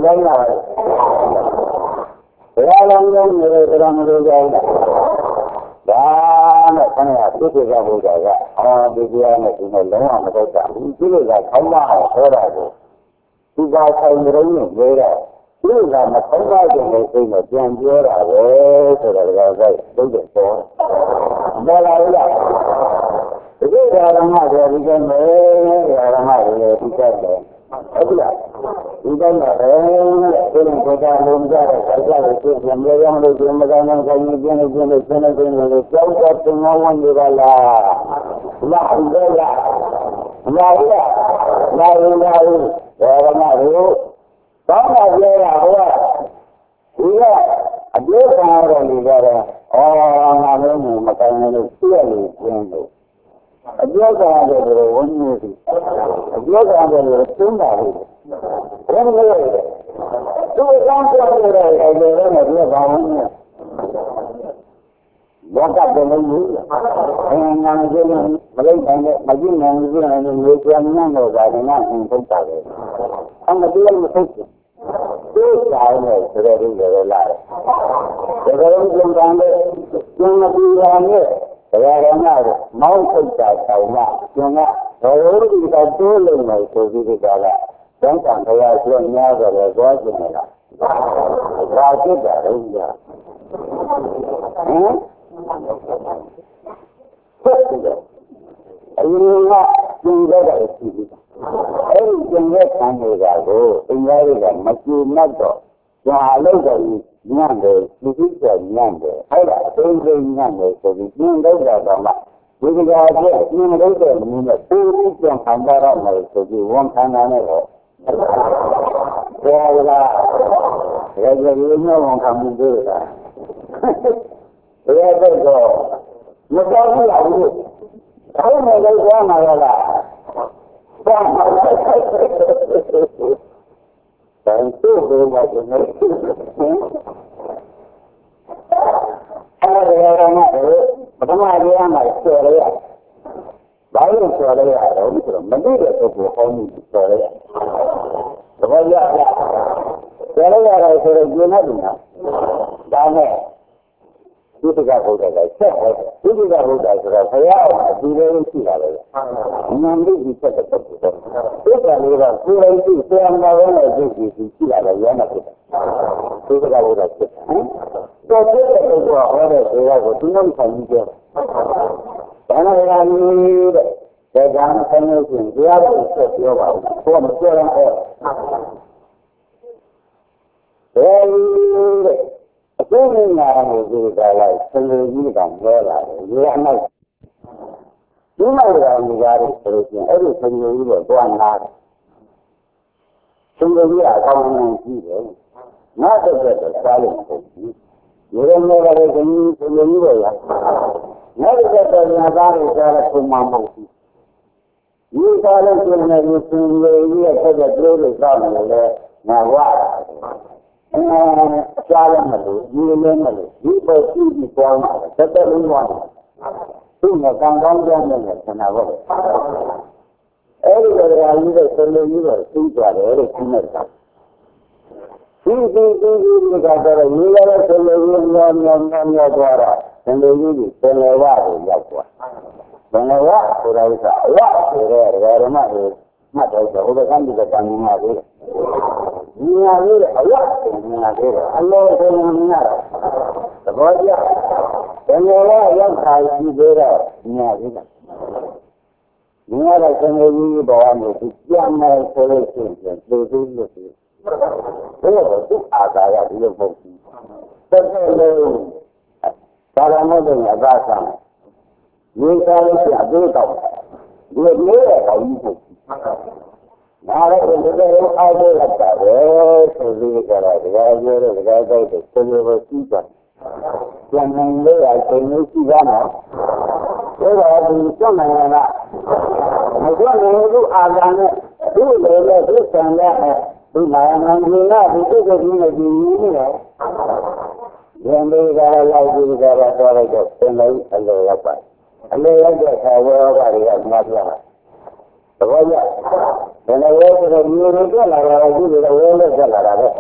Yang ada. Dan ခဏပြည့်စုံဖို့ကအော်ဒီတရားနဲ့ဒီနဲ့လုံးဝမတော့တာဘူးဒီလိုကခေါင်းမအောင်ဟောတာကိုဒီပါဆိုင်ရုံးနဲ့ပြောတာဒီကမခေါင်းမကျင်တဲ့စိတ်နဲ့ပြန်ပြောတာပဲဆိုတော့ဒါကသိတဲ့ပေါ်ပေါ်လာလို့ဒီဓမ္မတွေဒီကနေ့ဓမ္မတွေဒီကနေ့ဟုတ်လားဒီကနေ့ဒီလိုကိုယ်ကလုံးကြတဲ့ဆရာတွေသူပြန်ရအောင်လို့ဒီမကနိုင်ခိုင်းနေပြင်းနေလို့ဆင်းနေလို့ကြောက်တဲ့သင်္ဃဝန်တွေပါလားလာတယ်လားလာရလာရလာရဓမ္မတွေဘာမှပြောရဟောဒီကအပြည့်ခံရတဲ့လူကတော့အော်ငါလည်းမကနိုင်လို့ပြည့်လို့ပြင်းလို့အပြောကြတဲ့လူဝန်းနေပြီအပြောကြတဲ့လူသုံးပါဘူးဘယ်လိုလဲသူ့ကောင်းတဲ့အဲ့ဒီလည်းမပြောပါဘူးဘောကတယ်လို့ငါကြည့်မလိုက်နိုင်တဲ့မကြည့်နိုင်ဘူးနဲ့လူပြန်နေတော့ဒါကငါ့ကိုထုတ်တာပဲအမှန်တရားမထုတ်ဘူးသူ့စားနေဆိုတဲ့လူတွေလာတယ်ဒါကလည်းကြုံတယ်ကျန်မပြီးရနဲ့တရားတော်များမောင်းထုတ်တာဆောင်မှကျန်ကဘောလို့ဒီကတိုးလုံးလို့ဆိုပြီးဒီကလာသံဃာတရားဆိုများကြတယ်သွားကျင်နေတာဘာဖြစ်တာလဲကြာဟမ်ဟုတ်တယ်အရင်ကကျင်တဲ့ရှိဘူးအဲ့ဒီကျင်တဲ့ခံနေတာကိုအင်္ဂါတွေကမကျင်တ်တော့ကြာလို့တော့ညံ့တယ်ဒီကိစ္စညံ့တယ်အဲ့ဒါအသေးစိတ်ညံ့တယ်ဆိုပြီးကျင်တော့တော့မှဒီကကြာကျကျင်လို့တဲ့နည်းနဲ့ပုံပြီးကျန်ခံရတော့မယ်ဆိုပြီးဝန်ခံတာနဲ့တော့ဘောလာရေရေမျိုးဝန်ခံမှုတွေတာဘယ်တော့မတော်ဘူးလားဘူးအဲ့ဒီလိုကြားမှာလားဘာမှမဖြစ်ဘူးတန်တူဘယ်မှာကျနေအဲ့ဒီကတော့ပထမတရားမှာကျော်ရဘာလို့ကျော်ရရတော့ဆိုတော့မသိတဲ့ပုဂ္ဂိုလ်ဟောမှုကျော်ရသဘောကျလားကျော်ရရတယ်ဆိုတော့ကျင်နေတယ်ဒါနဲ့ဒီတကဘုရားကဆက်တယ်ဒီတကဘုရားဆိုတော့ဘုရားအတူတူရှိတာပဲ။နာမည်ကြီးဆက်တဲ့ပုဂ္ဂိုလ်တော့ဒီကလေးကကိုယ်လေးရှိဆရာမတော်ရဲ့ဒီရှိတာလည်းရမ်းတယ်။ဒီတကဘုရားဖြစ်တယ်။တော့ဒီတဲ့ပုဂ္ဂိုလ်ဟောတဲ့ဘုရားကိုသူတို့ခံပြီးပြော။ဘာလို့လဲတဲ့ဒါကဆင်းရဲခြင်းတရားကိုဆက်ပြောပါဦး။ကိုယ်မပြောရအောင်။အခုနေလာတယ်ဒီကလိုက်ဆင်းရဲကြီးကပြောလာတယ်။ဒီအနောက်ဒီမှာလည်းနေကြတယ်ဆိုရင်အဲ့ဒီဆင်းရဲကြီးကိုတွန်းလာတယ်။ဆင်းရဲကြီးအကောင်းဆုံးကြီးတယ်။နောက်တစ်ချက်တော့စားလို့မဟုတ်ဘူး။ဒီလိုမျိုးလည်းဒီဆင်းရဲကြီးတွေရ။နောက်တစ်ချက်တော့ညာသားတွေကြားတဲ့ပုံမှန်မဟုတ်ဘူး။ဒီကားလို့ဆိုရင်ဒီဆင်းရဲကြီးရဲ့ဆက်တဲ့တွေးလို့စားတယ်လေငါဝါကြားရမလို့ဒီလိုမလို့ဒီပေါ်ကြည့်ပြီးကြောင်းတာတက်လုံးသွားတယ်သူ့မှာကံကောင်းကြတယ်ဆန္ဒဘောအဲ့ဒီလိုရာကြီးတဲ့ဆန္ဒကြီးတော့သိကြတယ်လို့သိနေတာဒီကတော့ဒီရတဲ့ဆန္ဒကြီးများသွားတာဆန္ဒကြီးကိုဆန္ဒဝါကိုရောက်သွားဆန္ဒဝါဆိုတာကအဝဆိုတဲ့ဓမ္မတွေမှတ်တော့ဘုရားကံဒီကံမှာပဲဒီညာလေးအဝတ်ညာလေးအလောကိုညာသဘောကျဘယ်လိုလဲရောက်ခါရှိသေးတော့ညာလေးကညာတဲ့ဆံကြီးဘောမျိုးသူပြန်မယ်ဆိုလို့ရှိရင်သူသူလို့ဆိုတော့သူအာသာရဒီလိုပုံပြီးတက်တယ်လို့သာရမောတဲ့အသာဆံဒီကားလို့ရှိအသေးတော့ဒီလိုမျိုးတဲ့ကောင်းကြီးပုံနားလည်းဒီလိုအားထုတ်ရတာပဲဆိုပြီးကြတော့ဒီကပြောတဲ့ဒီကတိုက်တဲ့ကိုယ်ကိုစီးကြ။ပြန်နိုင်လို့အချိန်လေးရှိရမှာ။ဒါတော့ဒီစက်နိုင်လား။မစက်နိုင်ဘူးအာဇာနဲ့သူ့လေလေသူ့ဆံနဲ့ဒီနိုင်ငံကြီးကဒီကိစ္စကြီးနဲ့ဒီနည်းနဲ့ရန်လေးကလိုက်ပြီးကြတော့တော့လိုက်တော့သင်လိုက်အလိုရောက်ပါ။အလိုရောက်တဲ့အခါဝေါ်ကတွေကမှတ်ရတာ။သဘောကျ။ဘယ်လိုလဲဆိုတော့မျိုးတွေတက်လာတာအခုဒီလိုဝဲလက်တက်လာတာပဲ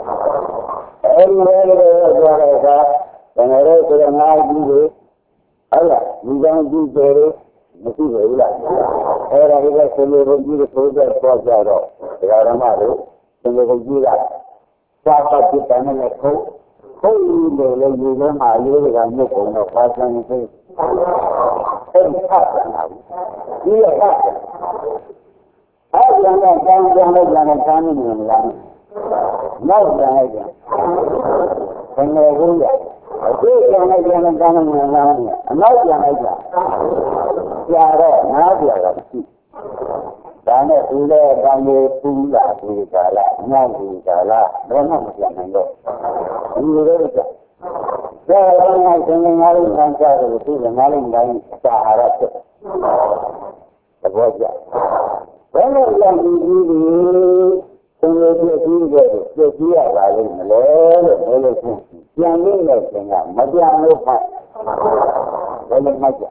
အဲဒီဝဲလေးတွေသွားတဲ့အခါဘယ်လိုလဲဆိုတော့ငါးကြီးတွေဟုတ်လားလူကောင်းကြည့်ကြတယ်မရှိဘူးလားအဲ့ဒါတွေကဆင်းရဲဘုကြီးကိုဆိုတဲ့ပေါ်ကြတော့ဒကာရမတို့ဆင်းရဲဘုကြီးကသာပတ်ပြတယ်နဲ့ခုလို့လည်းယူထဲမှာအလေးကမြုပ်ကုန်တော့ပါစံနေသေးအဲ့ဒီဖတ်တာဒီရဖတ်အဲ့ဒီကတော့ကောင်းကောင်းလေးလည်းကောင်းနေတယ်လားနောက်ပြန်လိုက်ပြန်ဘယ်လိုလုပ်ရအခုပြန်လိုက်ပြန်ကောင်းနေတယ်လားအနောက်ပြန်လိုက်ပြန်ကြာတော့နားပြတာရှိဒါနဲ့ဒီလေကောင်းလေးပူလာဒီကာလညောင်းဒီကာလတော့မပြန်နိုင်တော့ဒီလိုတော့ကြာတော့ငါသင်္ကန်းလေးဆန်းကြတယ်ဒီငါးလေးတိုင်းစာဟာရဖြစ်သဘောကျဘယ်လိုလဲဒီသင်္ကေတကြီးတဲ့ပြည့်စည်ရပါလိမ့်မလဲလို့ပြောလို့ရှိရင်ပြန်လို့လည်းသင်ကမပြန်လို့ဖတ်ဘယ်လိုမှကြ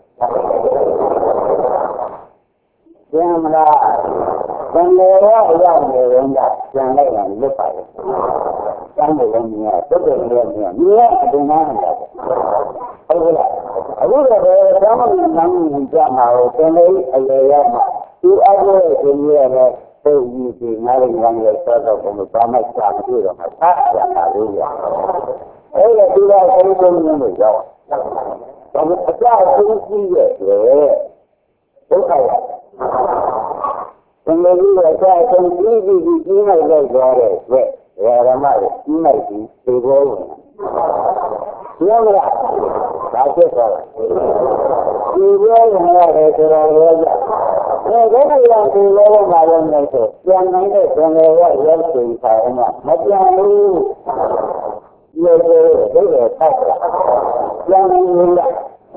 ပြန်မလားသင်္ကေတရောက်နေရင်ကပြန်လိုက်ရင်လွတ်ပါလေကျမ်းလို့လည်းမြင်ရတုတ်တယ်လည်းမြင်ရအတူနားနေတာဟုတ်ကဲ့အခုတော့ကျောင်းမှာနားမြင်ကြမှာကိုသင်လေးအလေရမှာသူအပ်လို့သင်ရတဲ့သိကြီးဒီနားရင်းကနေဆက်တော့ဘုံဘာမှစာမတွေ့တော့မှသာရတာလို့ရအဲ့ဒါဒီတော့အဲဒီလိုမျိုးလို့ရောက်တော့အကြောက်သိကြီးရဲ့ဒုက္ခရသင်လေးရဲ့အကြောက်သိကြီးကြီးနေလိုက်ကြတဲ့အတွက်ဓမ္မကိုကြီးလိုက်ပြီးသိဖို့ဝင်ပြောမလားဒါဖြစ်သွားတယ်ဒီပြောရင်လည်းဆိုတော့ရောကြဒါကလည်းဒီလိုမှလည်းနေဆိုပြန်နိုင်တဲ့သင်္ကေတရောက်ချိန်ဆိုင်မှာမပြန်ဘူးဒီလိုဒုက္ခဆက်တာပြန်နေလား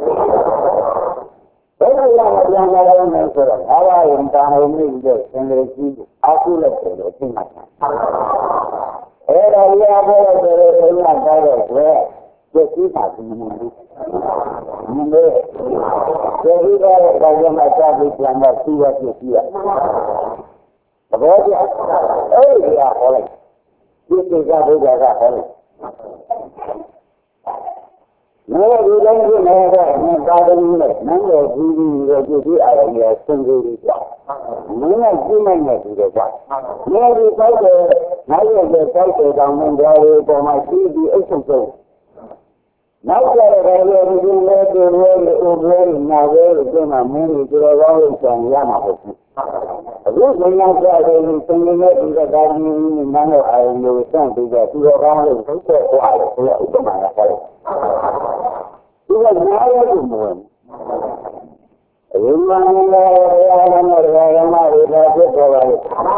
ဘယ်လိုလဲပြန်လာလို့နေဆိုတော့ဘာသာရင်တာဟိုမိတဲ့သင်္ကေတကြီးအခုလည်းဆိုလို့သိမှာအဲ့ဒါရဖို့ဆိုတော့ဘုရားတားတဲ့အတွက်ဒီကိစ္စကမင်းတို့ဒီလိုဘာကြောင့်မှသာပြီးပြန်တော့သိရပြည့်ရသဘောကျအဲ့ဒီကဟောလိုက်ဒီကိစ္စဘုရားကဟောလိုက်နော်ဒီလိုမျိုးနဲ့တော့မသာတယ်နဲ့နန်းတော်ကြီးကြီးရဲ့ဒီဒီအားရဆင်းရဲကြတယ်မင်းကကြည့်နိုင်တယ်ဒီတော့ကွာ။ဒီကောက်တယ်နောက်ရတဲ့ကောက်တယ်တောင်မင်းတော်ရဲ့ပေါ်မှာရှိပြီးအဆုပ်ဆုံးနောက်ကြရတဲ့လူတွေလည်းဒီလိုလိုဥပဒေနာဝဲဒီမှာမင်းတို့တော်တော်လေးဆံရမှာပေါ့။အခုဘယ်မှာကြားတယ်ဒီသင်္ကေတဒီကဒါမျိုးနန်းတော်အာရုံကိုစန့်ပြီးတော့သူတော်ကောင်းလို့ထုတ်တော့ကွာလို့ဆိုတော့ဥပမာကဟောတယ်။ဒီကနားရလို့မဝင်အရင်ကလည်းရမတွေဒါဖြစ်သွားပါလေ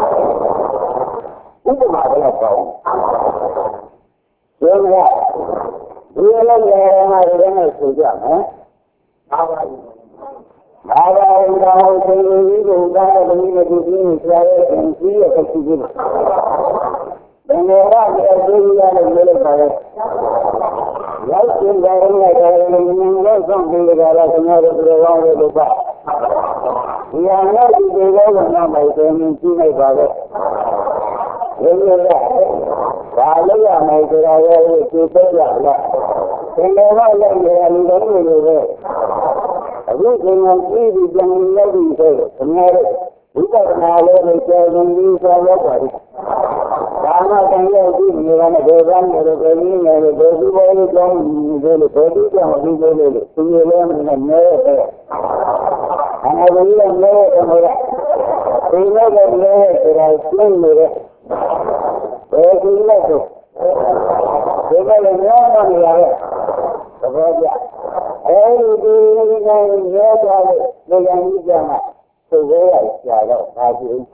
ဥပမာကတော့ကောင်းတယ်ဒီလိုဒီလိုလည်းရမတွေနဲ့ဆိုကြမယ်ဘာပါ့ဘာပါ့တော့ဒီလိုဒါလည်းဒီလိုဒီလိုဆရာရဲ့အင်းကြီးရဲ့ဖြစ်ပြီးတယ်ဘယ်လိုလဲဒီလိုလည်းလည်းပါတယ်ရောက်ရှင်ကြရင်လည်းရောက်ဆောင်ပြီးကြတာခင်ဗျားတို့ပြောင်းလို့ပါဒီဟာနဲ့ဒီလိုကမှမသိရင်ကြည့်လိုက်ပါပဲဒီလိုကဘာလို့ရမယ်ဆိုတာကိုသိသေးရလားဒီလိုကလည်းနေရာလူတော်တွေပဲအခုဒီမှာကြည့်ပြီးပြန်ရောက်ပြီးဆိုတော့ခင်ဗျားတို့ဝိပဿနာလေးကိုကျော်ရင်ပြီးဆိုတော့ပါတယ်ဒါမှတိုင်းရောက်ပြီးနေရာနဲ့ဒေသနဲ့ဘယ်နည်းနဲ့ဘယ်သူဘယ်လိုကြောင်းဒီလိုဘယ်သူကြောင့်ဒီလိုလို့သူလည်းနဲ့နဲတယ်အဲ့ဒါကြီးလည်းနဲတယ်မို့လားဒီလိုလည်းနဲတယ်ဆိုတာသိနေတယ်ဘယ်သူလဲဆိုဒီကလည်းညောင်းနေရတယ်သဘောကျအဲ့ဒီကရောကြလို့လူရင်းကြီးကမှသူ့ရဲ့ဆရာတော့ဘာကြည့်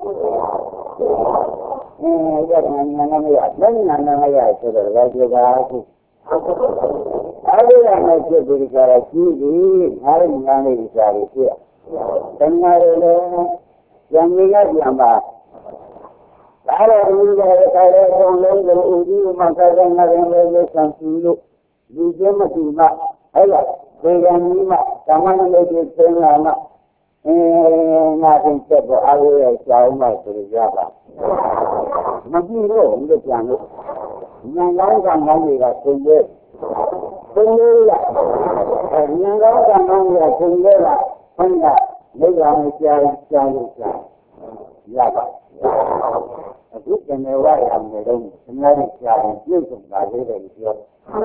ရတဲ့နာမည်ကလည်းနာမည်ရဆိုတော့ဒါကြတာအခုအဲဒီကမှဖြစ်ပြီးကြတာကြီးကြီးအားရငန်းလေးကြာပြီဖြစ်တဏှာတွေလည်းဉာဏ်ကြီးကပြန်ပါဒါတော့ဒီလိုခါရဲဆုံးလုံးကိုဥဒိမှာကတဲ့ငါရင်လေးဆံစီလို့ဒီကျမတူမှအဲ့ဒါဒီကံကြီးမှဓမ္မနဲ့ဒီသင်္ဃာမှငါတင်ချက်တော့အားရကြောင်းမှဆိုရပါမကြည့်လို့ဒီပြန်လို့ဉာဏ်ကောင်းကံကောင်းတွေကသိရဲ့ Tôi như là những đó là mong là cùng với là không là lấy ra một chơi là vậy. Giúp cho người qua làm người đông, nên là chưa cùng lại với đời chưa.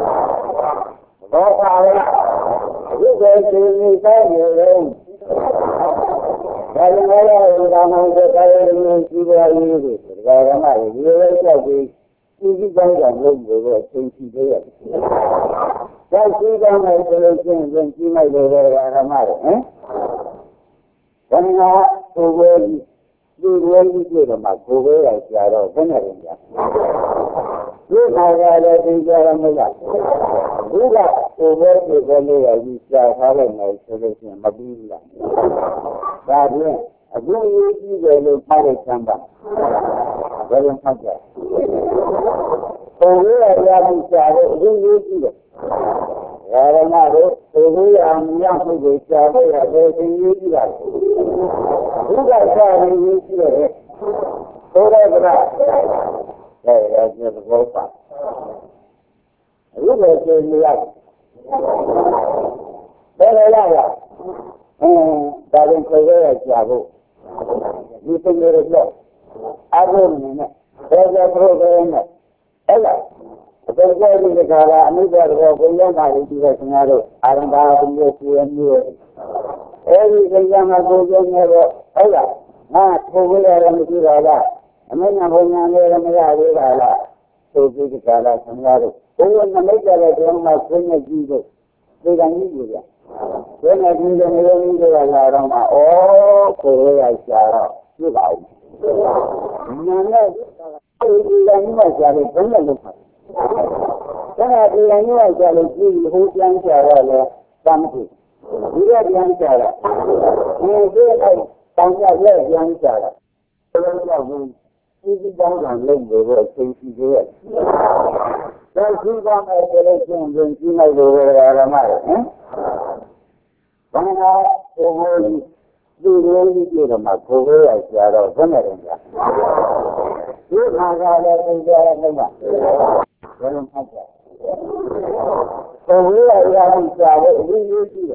Có sao đấy, giúp về thì người ta nhiều hơn. Cái này là người ta mang cái chỉ về đi, cái này nhiều hơn cái gì, chỉ trong lòng luôn rồi thì chỉ thế. Cái chỉ trong này tôi chỉ này rồi làm gì, cái này tôi đi mà cô với lại chờ rồi cái này là lúc này là đi ra mới là lúc là cô với thì cái này là đi chờ thay lên này cho nên mà đi là và đi lúc đi về lúc thay lên sang bằng vậy là sao vậy cô với lại ra đi chờ rồi đi rồi mà đó cô với anh nhang tôi về chờ rồi là đi đi rồi lúc là sao đi rồi tôi đây là cái vô pháp lúc này chơi như vậy thế này là ta đến chơi với cha bố đi từng người rồi áo này thế là program này đấy là tôi chơi đi cái là anh bây giờ có những cái gì vậy nhà rồi anh đã cũng nhiều cái mà cô chơi rồi đấy là cô với lại làm gì rồi là mấy nhà hôm nay làm gì rồi là tôi cái là xong rồi cô nó mấy cái là tôi mà quên cái gì rồi tôi đang nghĩ gì vậy quên cái gì rồi là mà cô với lại sao như vậy nhưng mà tôi đang nghĩ là cái này lúc cái này tôi đang nghĩ là cái gì hút đang chờ là làm gì bây giờ đang chờ là cái này đang chờ đang chờ là chỉ trong lòng lên rồi thì thế cái gì mà cái chuyện gì này rồi làm gì bằng nào tôi đi rồi mà cô ấy giờ rồi cái này là lúc nào ra đây thì ra đây mà cái này không phải cô ấy ra đi chào đi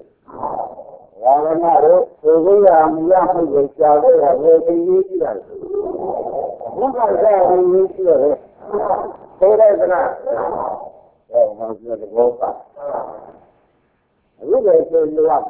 mà đó cô ấy làm ra đi chào là về đi rồi lúc nào ra đi rồi tôi đây là nó là vô pháp lúc này tôi làm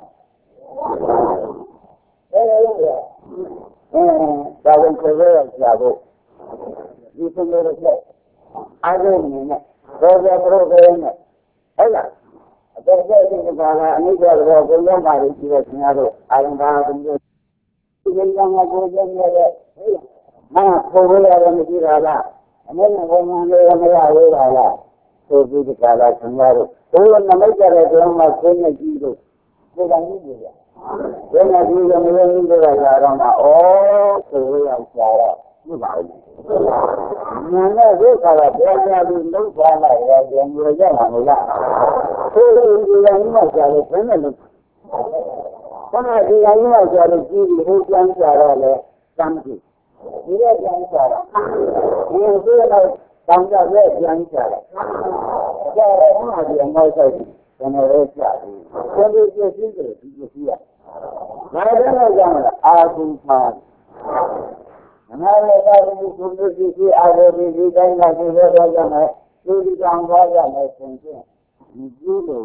thế là ta vẫn có thể làm được đi từng người rồi ai cũng này rồi program này ấy là cái là anh bây giờ cũng đang phải đi nhà rồi anh ta cũng nhưng mà cô dân này mà cô với làm gì ra là nên là hôm nay làm là tôi đi cái là xong rồi tôi nó mấy cái rồi mà quên cái gì rồi tôi đang nghĩ gì cái này đi làm là mà tôi làm sao như vậy nhưng mà cái là cái nhà đi đâu phải là người dân là tôi đi làm mà cái này cái này đi làm mà cái gì hút làm sao là làm gì dia yang cara ini dia tangga dia yang cara cara mana dia mau cari karena cari jadi dia sendiri dia mana jangan aku kan mana kalau sudah sisi ada di dan lagi jangan itu jangan jangan sendiri itu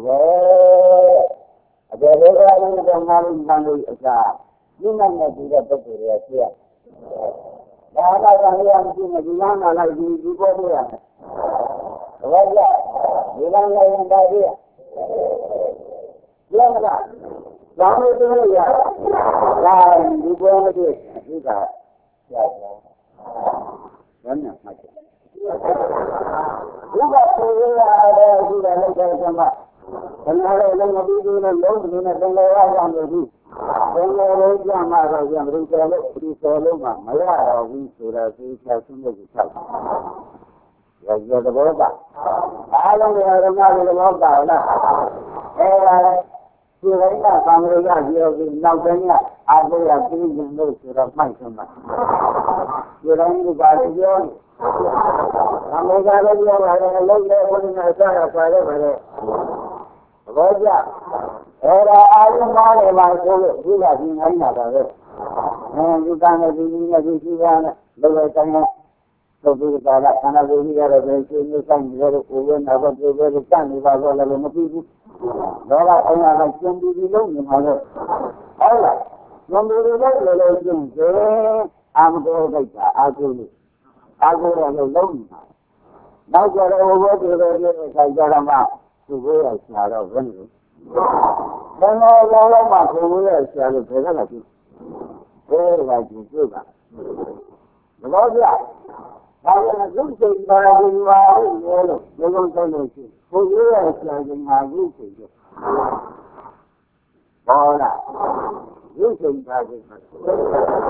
ada orang yang mengalami ini mana dia betul ya Ada yang bilang lagi di bawah ya. Wajah, bilang yang tadi. Bilang apa? Kamu itu ya. Lain di bawah itu juga. Ya. Banyak macam. Juga ada juga sama. Kenapa orang Nabi itu dengan orang yang lebih Orang yang marah yang beritahu malah orang sudah siapa semua kita. Ya jadi berapa? Alam yang ramai berapa lah. Sudah ini kamera dia nampaknya ada yang ini sudah macam mana. Sudah ini baru အမေကလည်းပြောပါတယ်အလုံးလေးဘုန်းကြီးနဲ့ဆက်ရပါတယ်ပဲဘောကြအဲ့ဒါအာရုံပါလေမှာဆိုလို့ဒီကဒီနိုင်တာပါပဲဒီကနေ့ဒီနေ့ဒီစီကနဲ့လောလောဆယ်နဲ့သုတိပါဒခန္ဓာကိုယ်ကြီးရတဲ့ရှင်ရှင်ဆိုင်ရတဲ့ကိုယ်ကနာတော့ပြေပြေစနေပါတော့လည်းမပြီးဘူးတော့ကအင်းကကျင်းပြီးလုံးနေမှာလို့ဟုတ်လားမမူရတဲ့လိုကျင်းစေအာမတော်ဒိတ်တာအာကုလို့အာကုရလို့လုံးနေတာနောက်ကြတော့ဘုရားပြေပြေဆိုင်ကြတော့မှသူ့ကိုယ်ရဆရာတော့ဘယ်လိုဘယ်လိုလောမှကိုယ်ရဲ့ဆရာလို့ဘယ်ကလာကြည့်ဘယ်ကကြည့်ကြတာမလို့ပြဒါကလည်းသူ့စိတ်ပါရဂုဏ်ပါလို့ပြောလို့ဆုံးလို့ရှိကိုယ်ရဲ့ဆရာကငါကိုသိတယ်ဘောလားရုပ်စိတ်ပါကကိုယ်ရဲ့ဆရာ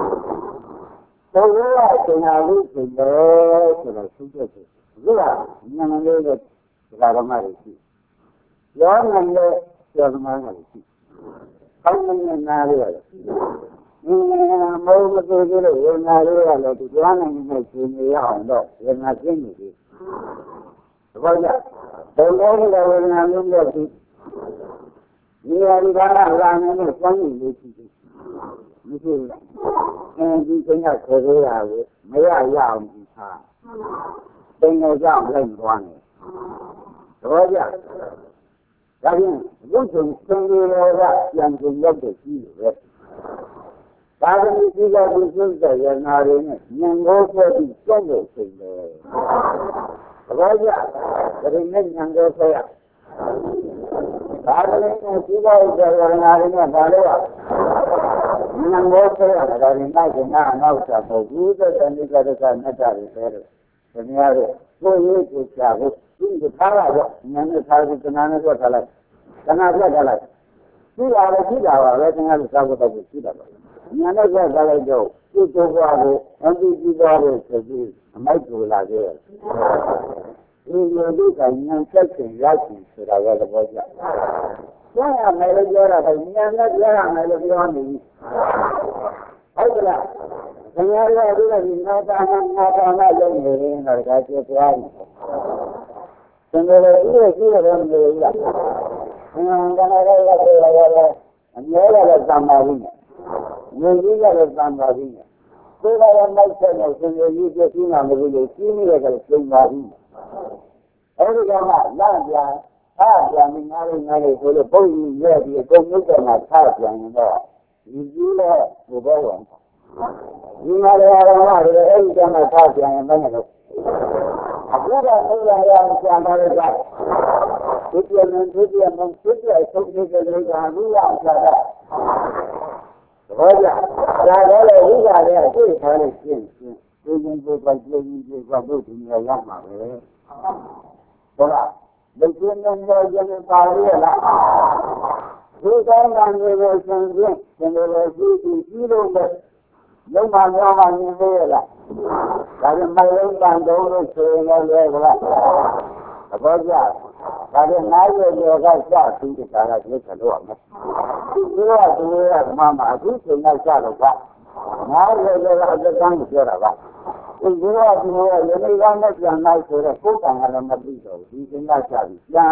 ကိုသိတယ်ဆိုတော့သူ့တဲ့ဒီကဉာဏ်လေးနဲ့ဒါကမှလည်းရှိရောဉာဏ်နဲ့ဆရာသမားကလည်းရှိကောင်းတဲ့နားလေးရတယ်မောမသေးသေးလို့ဝေနာလေးရလည်းဒီကျွမ်းနိုင်နေရှင်နေရအောင်တော့ဝေနာကျင်းနေပြီ။ဘာကြောင့်ဘယ်လိုလဲဝေနာမျိုးလို့ဒီနေရာဒီကလာနေနဲ့စောင်းနေလို့ရှိတယ်။မရှိဘူးလား။ဒီကိစ္စခေါ်ရတာကိုမရရအောင်ဒီဟာ။တင်နေကြလိုက်သွားနေ။ဘာကြောင့်ဒါဖြင့်ရုပ်ရှင်သင်္ကေတကပြန်ပြန်ရောက်တဲ့ကြီးလို့ပဲဒါကဒီကဒီစုတဲ့ရနာရင်းနဲ့ဉာဏ်ကိုဆွဲပြီးကျင့်လို့ရှိတယ်ဘာကြောင့်ဒီနေ့ဉာဏ်ကိုဆွဲရဒါကလည်းဒီကတဲ့ရနာရင်းနဲ့ဒါလို့ဉာဏ်ကိုဆွဲရတာဒါရင်နိုင်ကနောက်တာပေါ့ဘူးတဲ့တဏှိကတကနဲ့တာတွေပဲလို့ဒီများတော့ကိုယ်ရေးကိုချဖို့ဒီထားရတော့ဉာဏ်နဲ့ထားပြီးတဏှာနဲ့ဆွဲထားလိုက်တဏှာပြတ်ထားလိုက်ရှိတာလည်းရှိတာပါပဲတဏှာကိုစားဖို့တော့ရှိတာပါဉာဏ်နဲ့ဆက်ထားလိုက်တော့သူ့ကိုယ်ကကိုအတူတူသွားလို့ဆိုပြီးအမိုက်ကိုလာခဲ့တယ်။ဒီလိုဒီကဉာဏ်ဆက်ခင်ရရှိဆိုတာကသဘောကျ။ကျန်ရမယ်လို့ပြောတာကဉာဏ်နဲ့ပြောရမယ်လို့ပြောနေပြီ။ဟုတ်ကလား။ခင်ဗျားတို့ကဒီနာတာနာလုံးနေရင်တော့ဒါကျေသွားပြီ။သင်္ကေတဥရရှိရတယ်မလို့လား။ကဏ္ဍတွေကလည်းအများကြီးသံပါဘူး။မြေကြီးကလည်းသံပါဘူး။ဒီကရမိုက်တဲ့နဲ့ရှင်ကြီးပြည့်စုံမှာမလို့ကြီးနေတဲ့ကလည်းကျုံပါဘူး။အဲဒီကမှလန့်ပြန်အားပြန်ပြီးငါလေးဆိုလို့ပုံကြီးရဲ့ဒီအကုန်လုံးကမှထားပြန်ရင်တော့ဒီကြီးလည်းဘုဘောဝင်။ဒီမှာလည်းအဲဒီကမှထားပြန်ရင်မနဲ့လို့အခုကအိမ်ရအောင်ကြံထားတဲ့ကဒီပြင်းဆုံးတဲ့လူကလူအောင်ကြတာဘောကြဒါလည်းဥစ္စာတွေအသိထားလို့ရှင်းဒီကိုပိုက်လို့ဒီကဘုဒ္ဓမြတ်ရမှာပဲဟုတ်လားလူချင်းနဲ့ပြောရင်ပါရလားဒီကောင်းတာမျိုးရှင်ရှင်ရှင်လည်းရှိလို့ပဲလုံးမများမှနေသေးလားဒါပေမဲ့လုံးတန်တော့လို့ဆိုရင်လည်းကလားဘောကြဒါနဲ့နားရည်တွေကစပြီးတခါကပြည့်ချလို့အောင်ဒီကမှအခုချိန်ကစတော့ကနားရည်တွေကအသက်ကောင်းပြောတာပါဒီကရေနေကောင်းနဲ့ပြန်လိုက်ဆိုတော့ကိုယ်ကံကလည်းမပြီးတော့ဒီချိန်ကစပြီးပြန်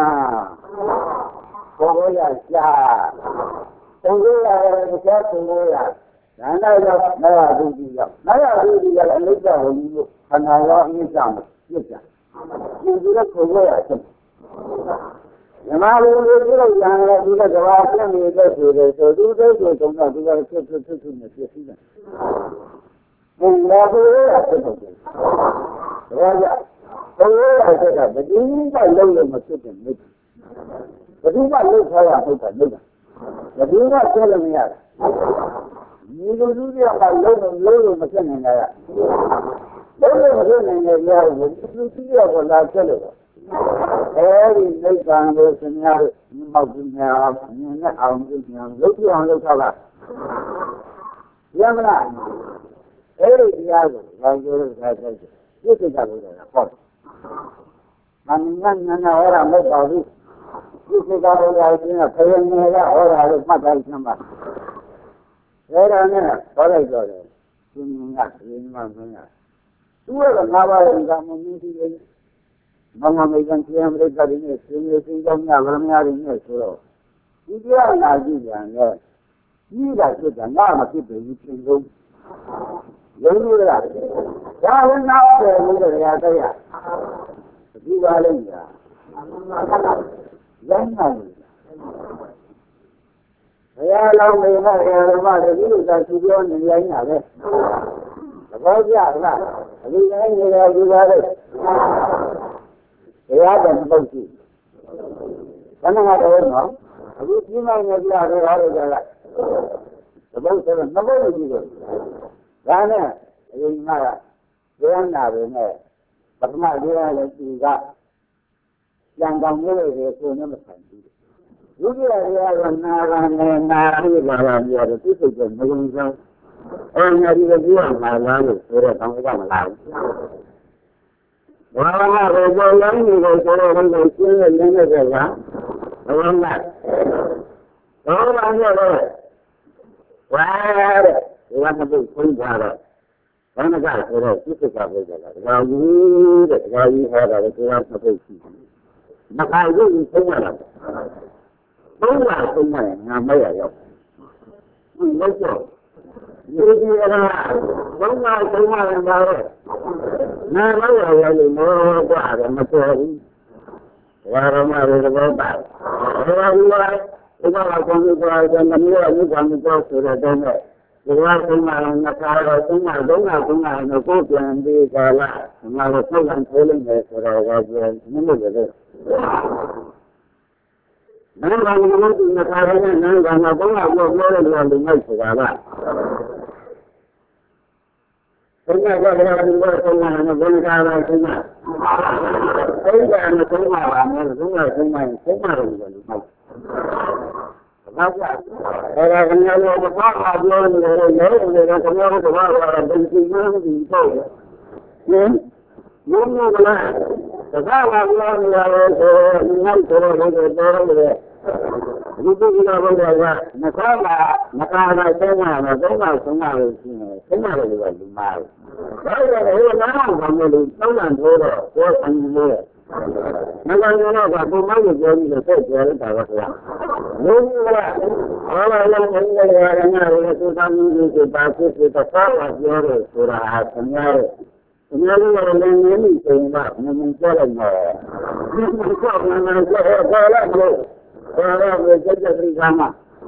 ဘောရရှာတုံးရတဲ့ကြားတုံးရဒါနဲ့တော့မရဘူးကြီးရောမရဘူးကြီးလည်းအနိစ္စဝင်ကြီးလို့ခန္ဓာရောအနိစ္စမဖြစ်ကြဒီလိုကိုယ်ရချက်ဓမ္မလူတွေပြုလို့ရံလည်းဒီကကဘာဖြစ်နေတဲ့ဆိုတဲ့ဆိုသူတို့ကိုတုံးတော့ဒီကဖြစ်နဲ့ဖြစ်စီတယ်ဘယ်လိုလဲဖြစ်တော့တယ်ဒါကြောင့်ဘယ်လိုလဲဆိုတော့ဘယ်သူမှလုံးလို့မဖြစ်တဲ့မြစ်ဘယ်သူမှလုံးထားရဟုတ်တာလုံးတာဘယ်သူမှဆွဲလို့မရတာဒီလိုလူတွေကလုံးမဖြစ်နိုင်ကြရလုံးမဖြစ်နိုင်ကြရဘူးသူကြီးကလာချက်လို့အဲဒီနိဗ္ဗာန်ကိုဆင်းရဲမောက်ကြီးများမြင်နဲ့အောင်ကြည့်များလုပ်ပြအောင်လုပ်ထားတာရမလားအဲဒီတရားကိုလာကြလို့ထားတယ်ဒီကိစ္စကိုလည်းဟောတယ်မင်းနာဟောတာမဟုတ်ပါဘူးဒီကိစ္စကိုလည်းကျင်းဖယနေကဟောတာလို့မှတ်ထားချင်ပါဒါရနဲ့ဟောလိုက်တော့တယ်သူကဒီမှာမင်းကသူကငါးပါးရင်ကမမြင်သေးဘူးမမမေကန်ကျမ်းရိတ်ကရင်းနဲ့ဆင်းရဲစင်းကြောင်းများဗရမများရင်းနဲ့ဆိုတော့ဒီတရားနာကြည့်ပြန်တော့ကြီးတာဖြစ်တာငါမဖြစ်ဘူးပြင်ဆုံးလုံးလို့ရတယ်ဒါဝင်နာတယ်လို့တရားတရားဒီပါလိမ့်ညာလမ်းနိုင်ဘုရားလောင်းနေနဲ့ဓမ္မတွေဒီလိုသာသူပြောနေရင်းတာပဲသဘောကျလားအဒီတိုင်းနေတယ်ဒီပါလိမ့်တရားတော်မဟုတ်ဘူးဘယ်နဲ့တော့နော်အခုဒီမိုင်းနဲ့ပြရတယ်ဟာလို့ကြလားသဘောကျတော့မဟုတ်ဘူးလို့ဒါနဲ့အရင်ကတရားနာပဲနဲ့ပထမတရားလည်းဒီကကြံကောင်းလို့လေကိုယ်နဲ့မဆိုင်ဘူးဒုတိယတရားကနာရနဲ့နာရပါပါပြောတယ်သူစိတ်ကမယုံကြဘူးအဲဒီကပြောမှာလားလို့ဆိုတော့တောင်းကြမလားဘာဝနာကိုကြောင်းနေလို့ဆိုတော့ဘယ်လိုရှင်းနေလဲကြလားဘဝနာတော့ဘာလို့လဲဝါတဲ့ဒီကနေ့ကိုင်းကြတော့ဘာမှကဆိုတော့သူစိတ်ကပဲကြလားဒါကြီးတဲ့ဒါကြီးဟောတာလည်းတရားမပုတ်ရှိမခါရုပ်ကိုသုံးရတာသုံးပါသုံးပါငါမရရောက်လို့ဆိုဒီဒီကသုံးပါသုံးပါလည်းပါတော့နာမရရောက်လို့မောကွာတယ်မပေါ်ဘူးဘာရမရတော့ပါဘာလို့လဲဒီမှာကောင်းလို့ပြောတယ်နမျိုးအမှုကောင်းလို့ပြောဆိုတော့တော့ဒီကသုံးပါငါကားတော့သုံးပါသုံးပါသုံးပါတော့ကိုပြန်ပြီးကြလားငါတို့သုံးပါထိုးလို့နေဆိုတော့ဘာပြောမလို့လဲနာမည်ကလည်းငါကားနဲ့နာမည်ကသုံးပါပြောလို့လူမိုက်ဆိုတာကဘုရားကလည်းဒီလိုသုံးပါနဲ့ဘုရားကသုံးပါသုံးပါနဲ့သုံးပါပါနဲ့သုံးပါသုံးပါသုံးပါလို့လူမိုက်ဘာသာအဲ့ဒါကလည်းဘာသာပြောနေတယ်လည်းလည်းကလည်းဘာသာတော့ဘယ်လိုဒီလိုဒီပေါ့နင်းဘုန်းကလည်းသာဝပြောနေတယ်ဆိုနောက်ဆိုတော့တော်တယ်ဒီလိုကလည်းဘုရားကမကားတာမကားတာသုံးပါတော့သုံးပါသုံးပါလို့ရှိနေသုံးပါလို့လူမားဘာလို့လဲဟိုနားကမလို့သုံးပါထိုးတော့ကိုယ်အင်းလို့မကန်တော့ကပုံမှန်ကိုပြောပြီးတော့ဆက်ပြောလိုက်တာပါကွာလုံးဝအားလုံးလုံးဝရငါလည်းသူသားမျိုးကိုပါဖြစ်ဖြစ်တော့ဆောက်ပြောတယ်ဆိုတာဟာဆရာရဲ့ဆရာလည်းလည်းနည်းနည်းဆိုရင်ကမမပြောလိုက်တော့ဒီမှာကောင်းနေတယ်ခေါ်လိုက်လို့ခေါ်တော့ကြက်ကြက်ပြီးကမှ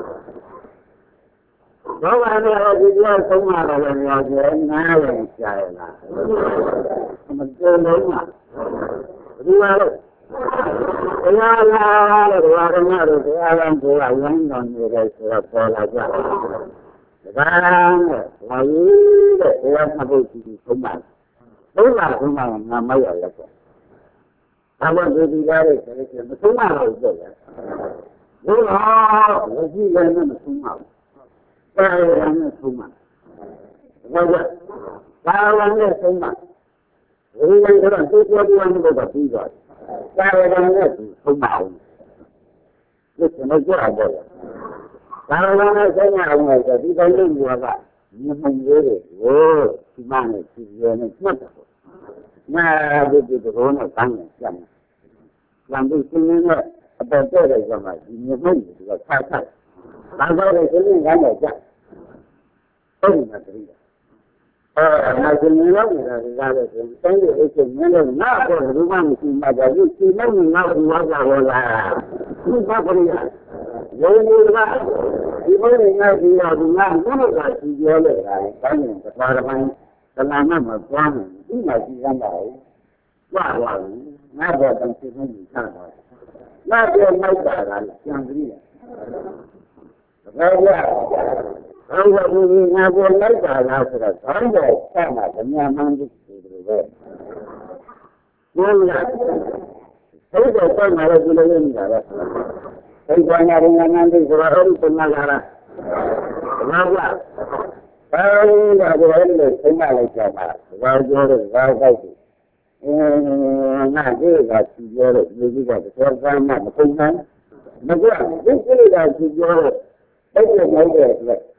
တော့ဘာလဲဒီလိုဆုံးမတော့လည်းများတယ်နားလည်းရှားရလားမပြောလို့မှာဒီမှာလို့တရားလာလို့ဘာရမလို့တရားလမ်းကိုဝိုင်းတော်နေတယ်ဆိုတော့ပေါ်လာကြတယ်။ဒါနဲ့ဝါယူတဲ့တရားမဟုတ်ဘူးဆုံးပါသုံးပါဆုံးပါငါမရရက်ပေါ့။ဘာလို့ဒီကားလေးဆိုရင်မဆုံးပါလို့ပြောရ။ဘုရားဝစီလည်းမဆုံးပါဘူး။ဒါလည်းမဆုံးပါဘူး။ဘာလို့ဆုံးပါဘုရားကတော့သူ့ပြောပြမှုတော့ပြီးသွားတယ်။ဒါလည်းလည်းဆုံးပါဘူး။ဒီကနေ့ကြောက်တော့ဒါလည်းဆုံးမအောင်ဆိုဒီတိုင်းလေးကမြင်မြင်လေးတွေကိုဒီမှနဲ့ဒီရနဲ့မှတ်တယ်။နာဒီကောနဲ့တန်းနေကြတယ်။လမ်းပြီးရှင်းနေတဲ့အပေါ်တဲ့ကြမှာဒီမြင်မြင်တွေကဆားဆား။ဒါတော့လည်းရှင်းနေကြတယ်ကြာ။ဟုတ်တယ်တည်း။နာကျင်နေလို့နေတာဒီကားလည်းတိုင်းရဲ့အချင်းနဲ့လည်းငါ့ကိုဘယ်မှမရှိမှကြဘူးဒီလိုငါ့ကိုဝါကြဟောလားဒီဘာပရိယာရုံးနေတာဒီဘက်ငါဒီမှာဒီငါဘုရားကကြည့်ပြောလိုက်တာတိုင်းရင်တရားတော်ပိုင်းသနာမမှာသွားမယ်ဒီမှာကြည့်ရမှာလေဝါဝါငါတော့တန်စီနေချတာငါပြောလိုက်တာကကျန်ပြီးတယ်ဘာလို့ဒီငါပေါ်လိုက်တာလားဆိုတော့ဘာလို့ဆက်မှာဗညာမှန်းပြီးတယ်ပဲဘုရားဘယ်တော့ဆက်မှာလဲဒီလိုနေတာပဲဘယ်ကောင်များငန်းပြီးဆိုတော့အဲ့ဒီပုံမှန်လာတာဘာလို့ဘာလို့လဲဘယ်လိုဆက်မှာလဲကြပါဘာပြောလဲဘာကောက်ငါဒီကစီပြောလို့ဒီကတော့ဘာမှမပုံမှန်မကွာဒီကိလေသာစီပြောလို့အဲ့ဒီမဟုတ်တဲ့အတွက်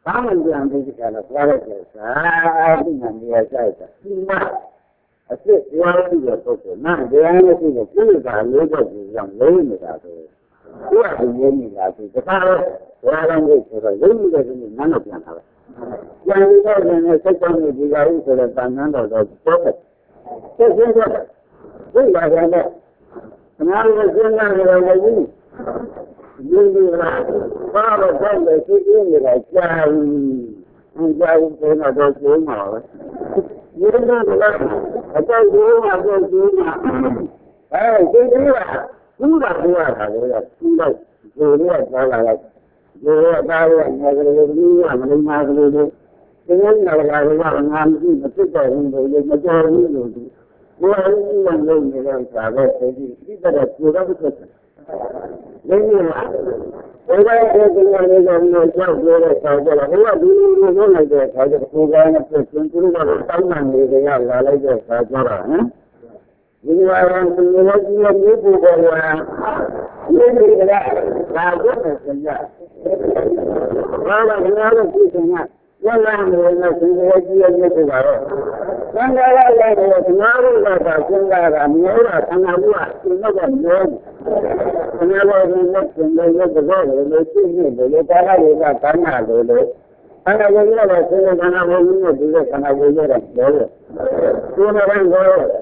Family and physical qualities are in the side. I said, you are in the photo. Now, the reality of the labor is young lady that way. You are the lady that is the power. Why don't we say, you live in none of them? When we go in a second, we are into the banana of the prophet. Just in the we are there. And I was in the you Father, Sunday, you like, and I was going to go to tomorrow. You don't know I told you, I told you. Hey, you are. You are. You are. You are never you are not the one that I was on the people in the majority. You are one long travel, you better put up with it. Then you are. When I go to one of myself, who are doing like that? I just go down a person to someone with a young like that. You are on the new people. You need that. Goodness, and that. Well, I'm not teaching that. One line was nothing to what you had made it out. One day I was not about Mura, and I was never known. And I was in Mexico, they let the world, and they see me, they let the hell of that Canada. And I will never say that I will not do this, and I will never do it. You never go.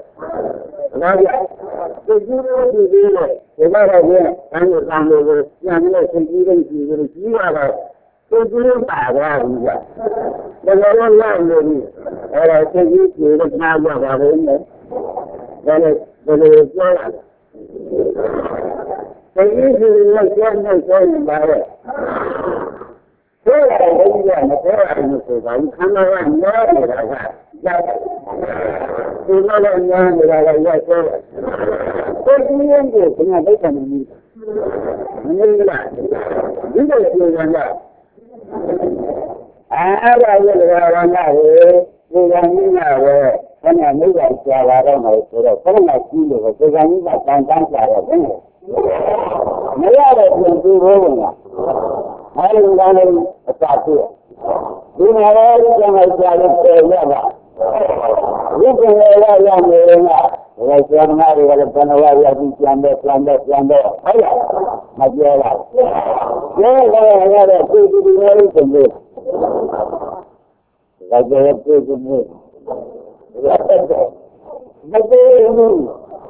The Guru is here. The Lord and the Family, and even you are. So you are the Lord landed, and I think you look now what I know. Then it is not. So usually, like one more thing about it. So I don't know, I'm coming around there with that. You know what I'm doing with that, like that. What do you do? Can I make them? You don't do that. I will run away, we are in our way, and I knew that I don't know, so the phone I see you, because I knew that sometimes I was in it. The other will do rolling up. I didn't want to start here. You know, everything I try to say, never. You can lay that young lady up. I said, I'm not going to run away, I think you're under. Oh, yeah. My dear life. Yeah, I had a pretty good way to live. Like they have to move. But they move.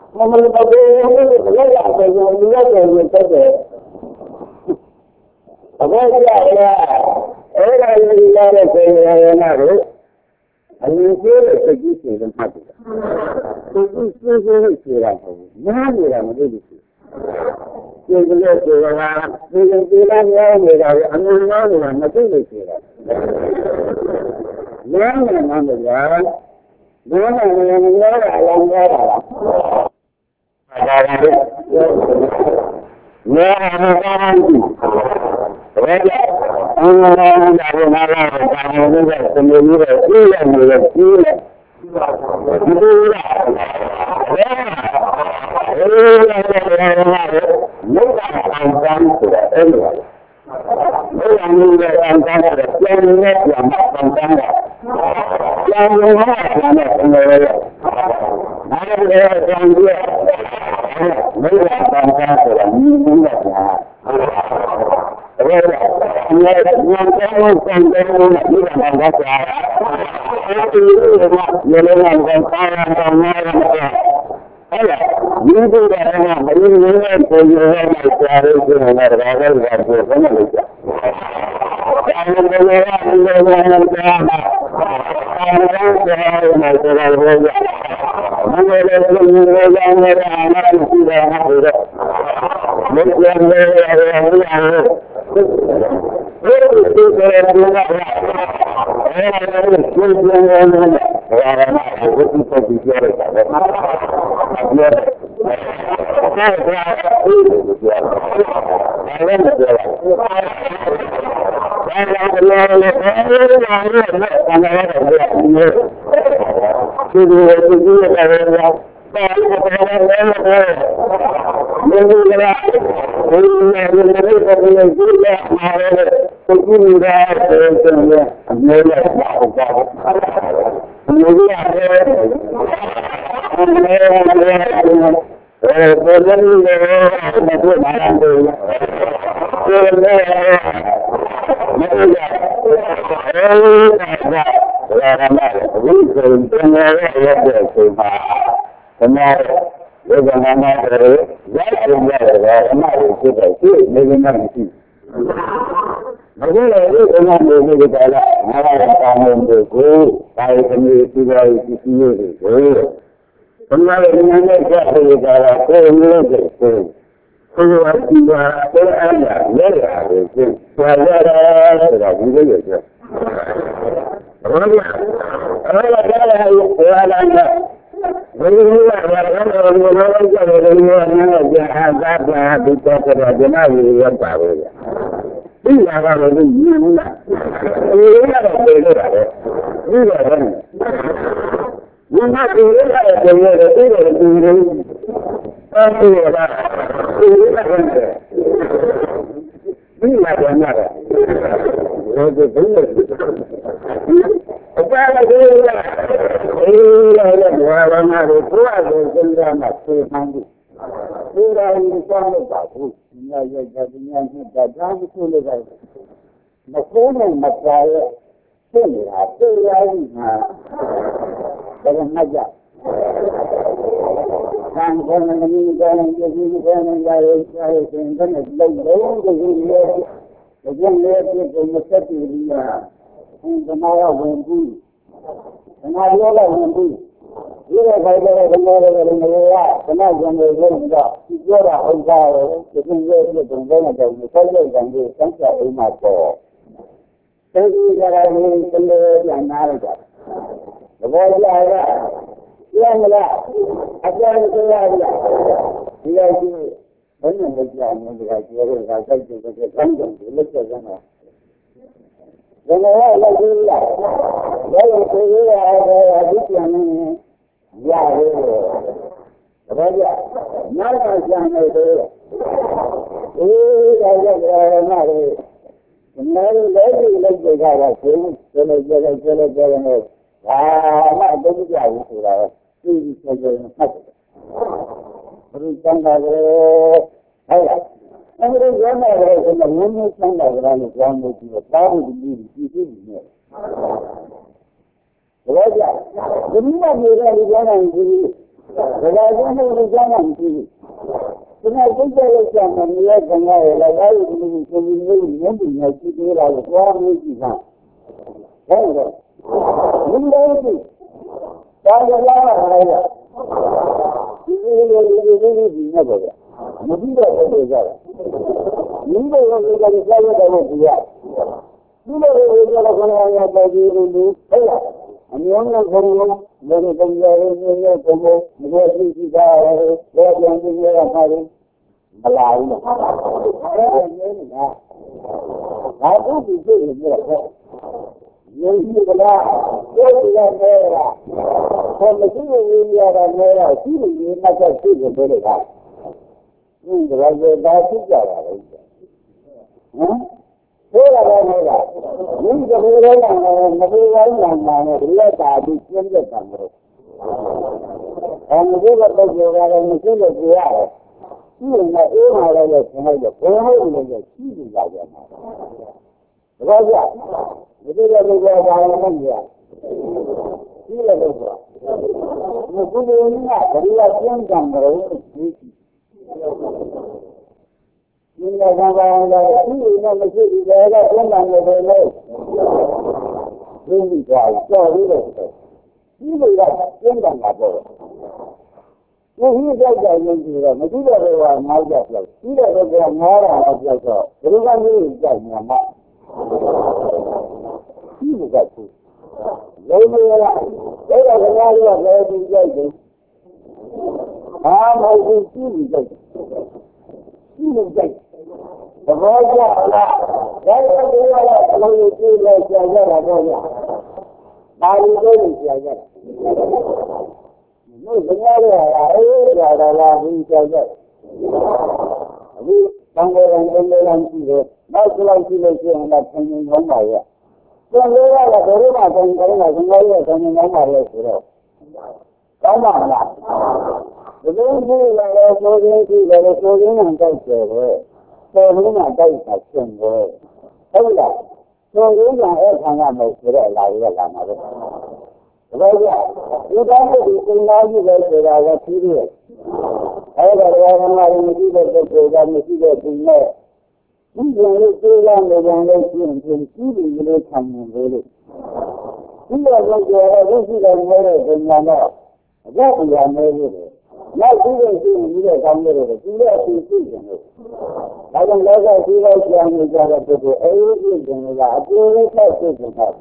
I mean, here is you see them happy. So you see that. Now you are really see. You will go to around, you will be like I'm not going to see that. Now I'm on the ground. Now I'm on Begini dah, mula Bagailah dengan begitu kalau orang kamu itu, kalau sendiri tidak itu. Kembali dengan mereka kalau mereka itu, kalau tidak ada, mereka itu pelajaran sudah juga. Orang ada. Beginilah orang jahat kita terjadi yang baru. Iya kalau begini, iya berbeda. Iya kan? Mana berbeda berbeda berbeda. Tapi ada, iya kan? Iya benar. Jadi benar. Apa lagi? Iya orang ada kuat dengan masih mandi. Sudah ini sama bagus. Ya jadinya kita jangan sulit. Maksudnya masalah ini dalam aja. Kan ini jadi Ia baiklah dengan kena jangan juga. Jika orang itu dengan kalau jangan sampai rumah tu. Jadi kalau ini sendiri yang ada. Boleh ada. Yang ada. Apa yang ada? Ia itu banyak berjalan dengan cara cara kita kantor lepas sana. Jangan lagi lah. Kalau saya ada hadis yang ini, ya, raja, mana yang itu? Ada mana? Mana lagi jaga sini, jaga. Mana jadi jaga sudah. Ini saja. Berusaha ada. Orang yang ada dalam sandaran Islam itu tahu diri. Raja, dunia mereka di jalan ini. Raja mereka di jalan ini. Kenapa kita melihat dengan lain ini kita lakukan ini? Kan? Benda itu. Kalau raja. Ini apa? Mungkin ada. Ini orang saya dah dia. Ini orang yang bagi ini. Ini orang dari penjara ini kamu mesti kita yang ini hari malam. Aku itu ini. Ini adalah orang merah. Kalau ini orang merah, ini macam itu boleh. Ini adalah sejarah. Hola. Ini kebetulan dia tadi kerja kamu. Kamu juga berjuang mungkin dia. Ini ada yang orang ini saja. Raja, itu dia orang dia. Dia itu. Mungkin ini dia yang kamu. Ini orang ini mesti dia orang yang ini jadi ini yang apa? Ini saja yang dia mesti dia orang aja. Dia orang aja. Bukan ini saja nama. Ini satu. Lalu dia lagi jadi. Mau ini jadi. Ini jadi. Raja Allah. Raja Allah kalau itu saja raja. Baru ini saja. Ini benar ya. Ada lagi saja. Ini Somewhere and then not like you and that thing in one way. So they are a very much and very much and one way. Come on, the way you are going to let us go in and take your way. So we not take that same way. Hold up. So you can help hang out with the light. Well, yeah, you don't have to know you go to the period. However, I don't know if you go to the there. You can look through them and see the coming really. You are going to have a visit and marriage in your mouth. That is your marriage. Not even seeing you as a marriage. You are seeing it. I don't know that you are trying to get up to everything in that. You are taking that.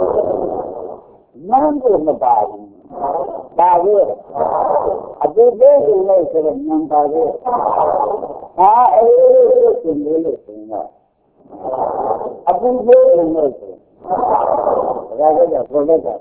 None of the body. Body. A big baby makes it a young body. Everything really. A big baby makes it. Rather than forget that.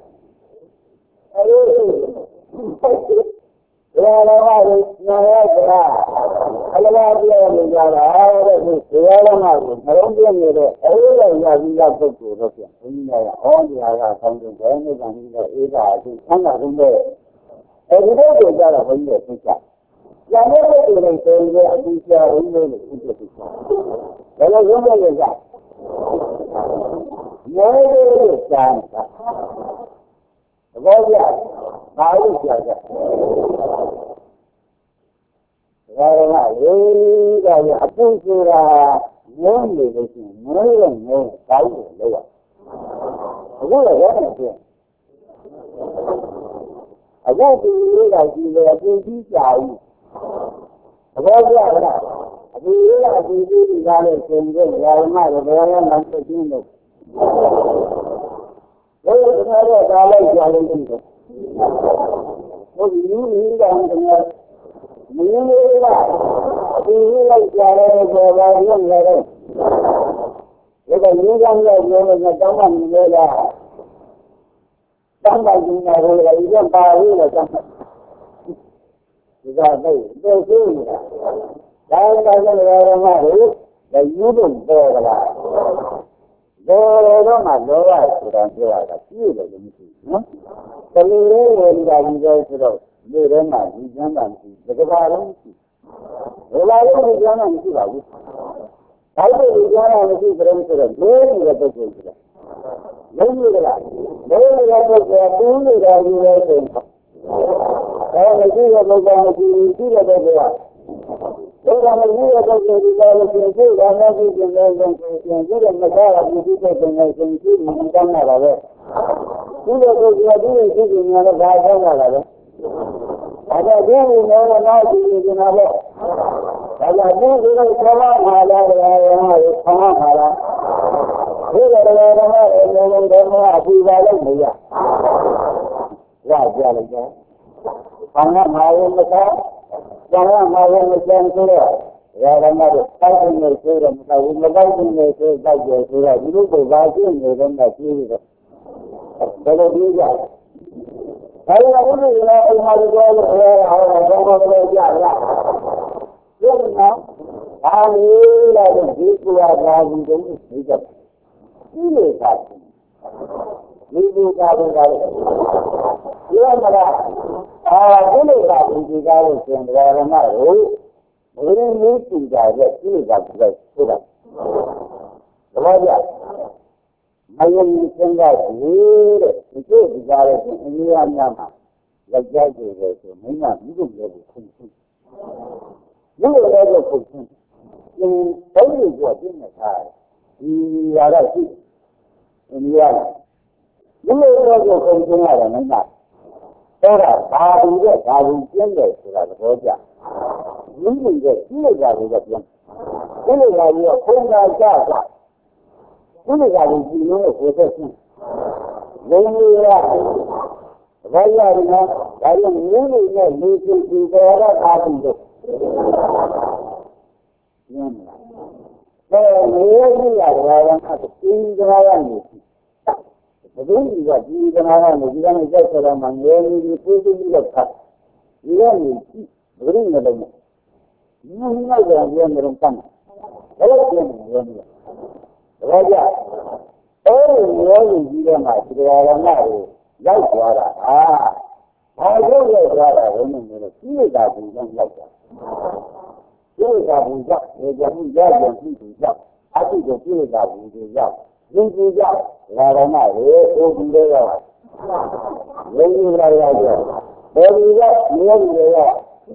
ဘယ်လိုဖြစ်နေလဲဒါကြအဲဒီရောကြီးတဲ့မှာဒီရရမတွေရောက်သွားတာဘာလို့ရောက်သွားတာလဲလို့ပြောတော့ပြည့်တာဘူးကြောင့်ရောက်တာပြည့်တာဘူးကြောင့်ဒီကြမှုရပြန်ပြီကြောင့်အတိကိုပြည့်တာဘူးတွေရောက်ဒီကြီးကြောင့်ရရမတွေအိုးကြီးတွေရောက်ရင်းကြီးလာရောက်တယ်ဘယ်လိုရောက်မျိုးတွေရောက်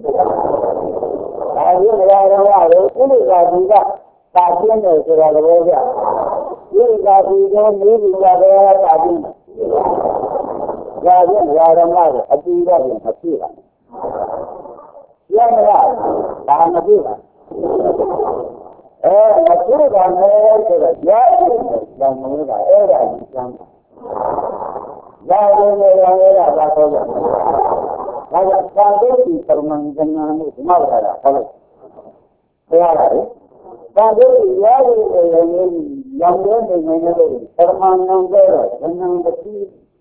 ဒါရင်းရရမတွေပြည့်တာဘူးကတာပြင်းတယ်ဆိုတာလည်းကြောက်ပြည့်တာဘူးကမျိုးတွေရောက်တာပြင်းဒါပြန်ရရမတွေအတူတော့မဖြစ်ပါဘူးရမလားဒါမဖြစ်ပါမဖြစ်ပါနဲ့ဆိုတော့ရတယ်တောင်းနေတာအဲ့ဒါကြီးစမ်းရတယ်လည်းရတာတော့ဒါကသာဓုတိပရမန်ဇဏမှုဓမ္မဝါဒဟုတ်လားပြောရတယ်သာဓုတိရတယ်ရောင်ရဲနေနေလို့ပရမန်နံတော့ဇဏံတတိ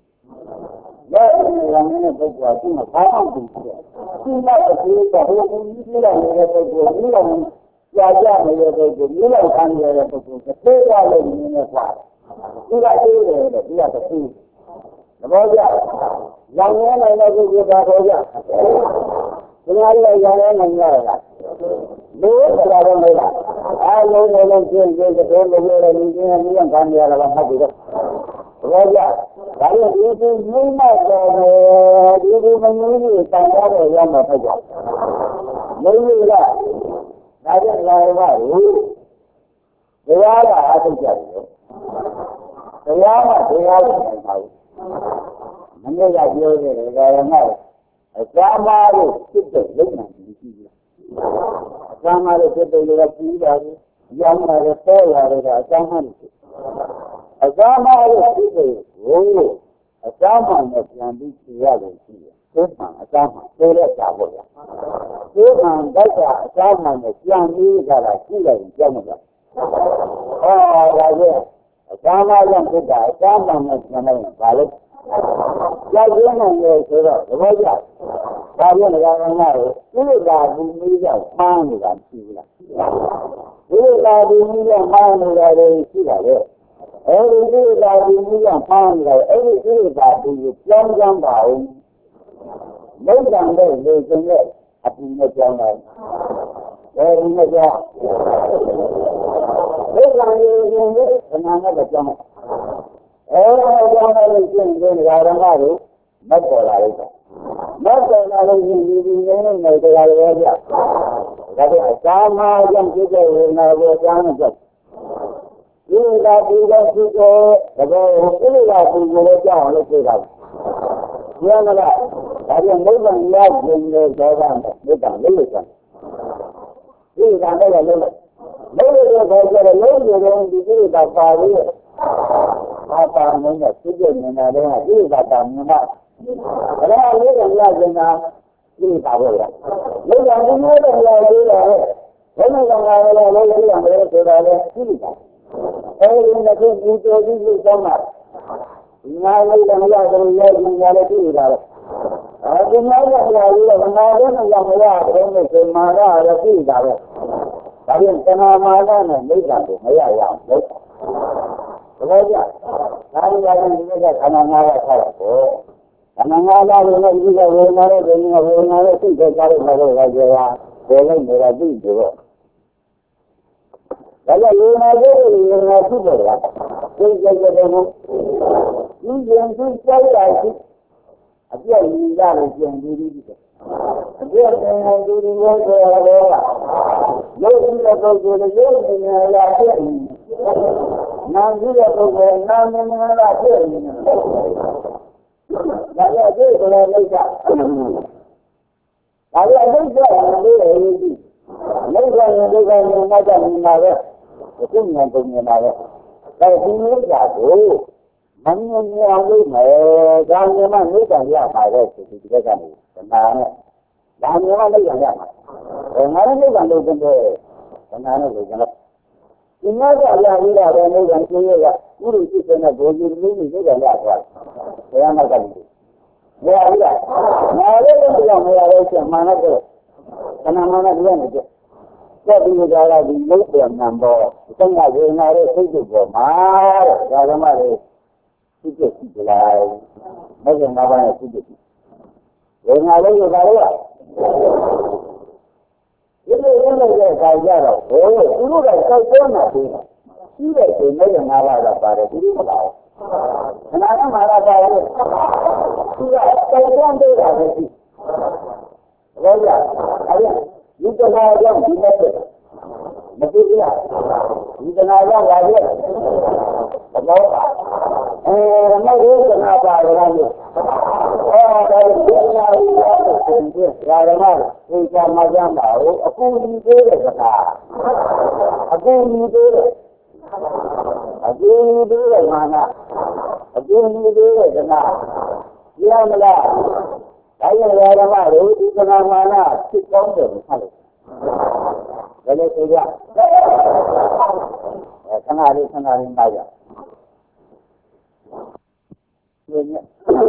ရတယ်ရောင်နေတဲ့ပုဂ္ဂိုလ်ကသူ့မှာဘာမှမသိဘူး။သူ့မှာအကျိုးကဟိုကြီးကြီးလာနေတဲ့ပုဂ္ဂိုလ်ကြီးလည်းကြာကြနေတဲ့ပုဂ္ဂိုလ်ကြီးလည်းခံရတဲ့ပုဂ္ဂိုလ်တစ်သေးကြလို့နေနေပါသူကအေးတယ်လို့သူကတခုသဘောကျရောင်ရဲနေတဲ့ပုဂ္ဂိုလ်ကတော့ကြဒီလိုလေးရောင်ရဲနေရတာလို့ဆိုတာတော့မဟုတ်လားအားလုံးလုံးကျင်းကျင်းတဲ့လိုလိုလေးကြီးကြီးခံရတာမှတ်ပြီးတော့ဘောကြဒါလို့ဒီလိုမျိုးမှတော့ဒီလိုမမျိုးကြီးတန်ရတော့ရမှာဖြစ်ကြမင်းကြီးကဒါကြောင့်လာပါဘူးတရားကအားထုတ်ကြတယ်တရားကတရားကိုနိုင်ပါဘူးမင်းကပြောတယ်ဒါရမှာအစာမားလို့ဖြစ်တဲ့လုံနိုင်ပြီးရှိတယ်အစာမားလို့ဖြစ်တဲ့လူကပြီးပါဘူးရောင်းရတယ်ပေါ်ရတယ်ကအစာမားလို့အစာမားလို့ဖြစ်တဲ့ဟိုအစာမားနဲ့ပြန်ပြီးပြရလို့ရှိတယ်သိမှန်အစာမားသိတဲ့ကြပါ့လားသိမှန်တိုက်တာအစာမားနဲ့ပြန်ပြီးကြတာရှိတယ်ကြောက်မှာဒါရဲ့အစာမားကြောင့်ဖြစ်တာအစာမားနဲ့ပြန်လိုက်ရင်ဘာလို့ကြောက်ရင်းနိုင်လေဆိုတော့သဘောကျဒါပြန်လည်းကောင်းလားကိုဒီလိုကဘူးမီးကြောင့်မှားနေတာရှိဘူးလားဒီလိုကဘူးမီးကြောင့်မှားနေတာလည်းရှိတာလေအဲဒီလိုကဘူးမီးကြောင့်မှားနေတာအဲဒီဒီလိုကဘူးကိုကြောင်းကြောင်းပါအောင်လုံးဝနဲ့လေကျင်တဲ့အပူနဲ့ကြောင်းလိုက်အဲဒီနဲ့ကြောင်းဒီကံရင်းရင်းနဲ့ခဏနဲ့ကြောင်းအဲဒီကြောင်းလိုက်ကျင်းတဲ့ဓမ္မတို့မတ်ပေါ်လာလိုက်တာမတ်ပေါ်လာလို့ရှိရင်ဒီနေနဲ့တရားတွေပဲဒါပေမဲ့ကာမကြောင့်ဖြစ်တဲ့ဝေဒနာကိုအကြောင်းနဲ့ကြောက်ဒီလာပူကဖြစ်တဲ့သဘောကိုဒီလာပူကိုလည်းကြောက်အောင်လုပ်ပြတာကျန်လားဒါပြန်နိဗ္ဗာန်ရောက်ခြင်းနဲ့သောတာနဲ့နိဗ္ဗာန်လေးလို့ဆိုတာဒီကံလည်းလုံးလို့တော့ဆိုတော့လုံးလုံးဒီကိစ္စပါလို့ဘာပါမင်းကသိတဲ့နေတာတော့ဒီကတာမြင်မှာဘယ်လိုလဲရခြင်းသာဒီပါဘောလားလောကဒီလိုတော့လာသေးတယ်ဘယ်လိုကောင်လာလဲလို့ရရမယ်ဆိုတာလေသိတာအဲဒီနဲ့ကိုဘူတော်ကြီးလို့တောင်းတာငါလည်းမရတော့ရရင်ငါလည်းသိတာလေအဲဒီမှာတော့လာလို့ငါလည်းမရမရတော့နေစမာရလည်းသိတာပဲဒါပြန်သနာမာနနဲ့မိစ္ဆာကိုမရရအောင်လုပ်ဘောကြဒါရီယာရင်ဒီကခန္ဓာငါးပါးထားတော့ခန္ဓာငါးပါးလို့ဒီကဝေဒနာနဲ့ဒီကဝေဒနာနဲ့သိတဲ့ကြားလို့မလို့ရကြတာဘယ်လိုနေတာသိကြတော့ဒါကြောင့်ဝေဒနာကိုဝေဒနာသိတယ်လားသိကြတယ်ဘုဒီရင်သိကြောက်တာရှိအပြည့်ကြီးရတယ်ကျန်ပြီးပြီအပြည့်နဲ့ဒီလိုရောဆိုရတော့ရုပ်ရှိတဲ့ပုဂ္ဂိုလ်ရုပ်ဉာဏ်ရာဖြစ်နေနာမ်ရှိတဲ့ပုဂ္ဂိုလ်နာမ်ဉာဏ်ရာဖြစ်နေဒါကြောင့်ဒီလိုလိုက်တာဒါကြောင့်ဒီလိုလေးရေးကြည့်မိစ္ဆာဉာဏ်ဒုက္ခဉာဏ်မှတ်တယ်မှာပဲဒီဉာဏ်ပုံဉာဏ်မှာပဲဒါဒီလိုကြကိုမမြင်မြင်အောင်လုပ်မယ်ဒါမှမဟုတ်မိစ္ဆာရပါတဲ့ဒီကကနေဓမ္မနဲ့ဒါမှမဟုတ်မိစ္ဆာရမှာငါလည်းမိစ္ဆာလုပ်တဲ့ဓမ္မနဲ့လုပ်ကြတော့ဒီမှာကရပြီးတာပဲမိစ္ဆာရှင်းရကဥရုစိတ်နဲ့ဘုံကြီးလူကြီးမိစ္ဆာရသွားတယ်ဘယ်မှာကလည်းဘယ်အရာငါလည်းမရမရတော့ချက်မှန်တော့ခဏမှန်တော့ဒီကနေချက်ဒီကလာဒီလုံးပြန်နံပါတ်သံဃာဝေနာရဲ့စိတ်တွေပေါ်မှာဒါကမှလေစိတ်ကြလားမကငါးပါးနဲ့စိတ်ဝေနာလေးကဘာလဲဒီလိုရတဲ့ခါကြတော့ဘယ်လိုသူတို့ကစောက်ပြောနေတယ်ရှိတဲ့ဒီမကငါးပါးကပါတယ်ဒီလိုမလားခဏကမှာတော့ပါတယ်သူကစောက်ပြောနေတာပဲရှိဘာလဲအဲ့ဒီကလာကြောင့်ဒီမဲ့မသိဘူးလားဒီကလာကြောင့်လာရဲ့ဘောမဟုတ်ဘူးကနာပါရတာလို့ဒါဒီလာရီရာရမသိချာမကြမ်းပါဘူးအခုဒီသေးတဲ့ကနာအခုဒီသေးတဲ့မာနအခုဒီသေးတဲ့ကနာရမလားဒါရရာရမတို့ဒီကနာမာနဖြစ်ကောင်းတယ်ဆက်လို့ဘယ်လိုဆိုကြခဏလေးပါကြဒီနေ့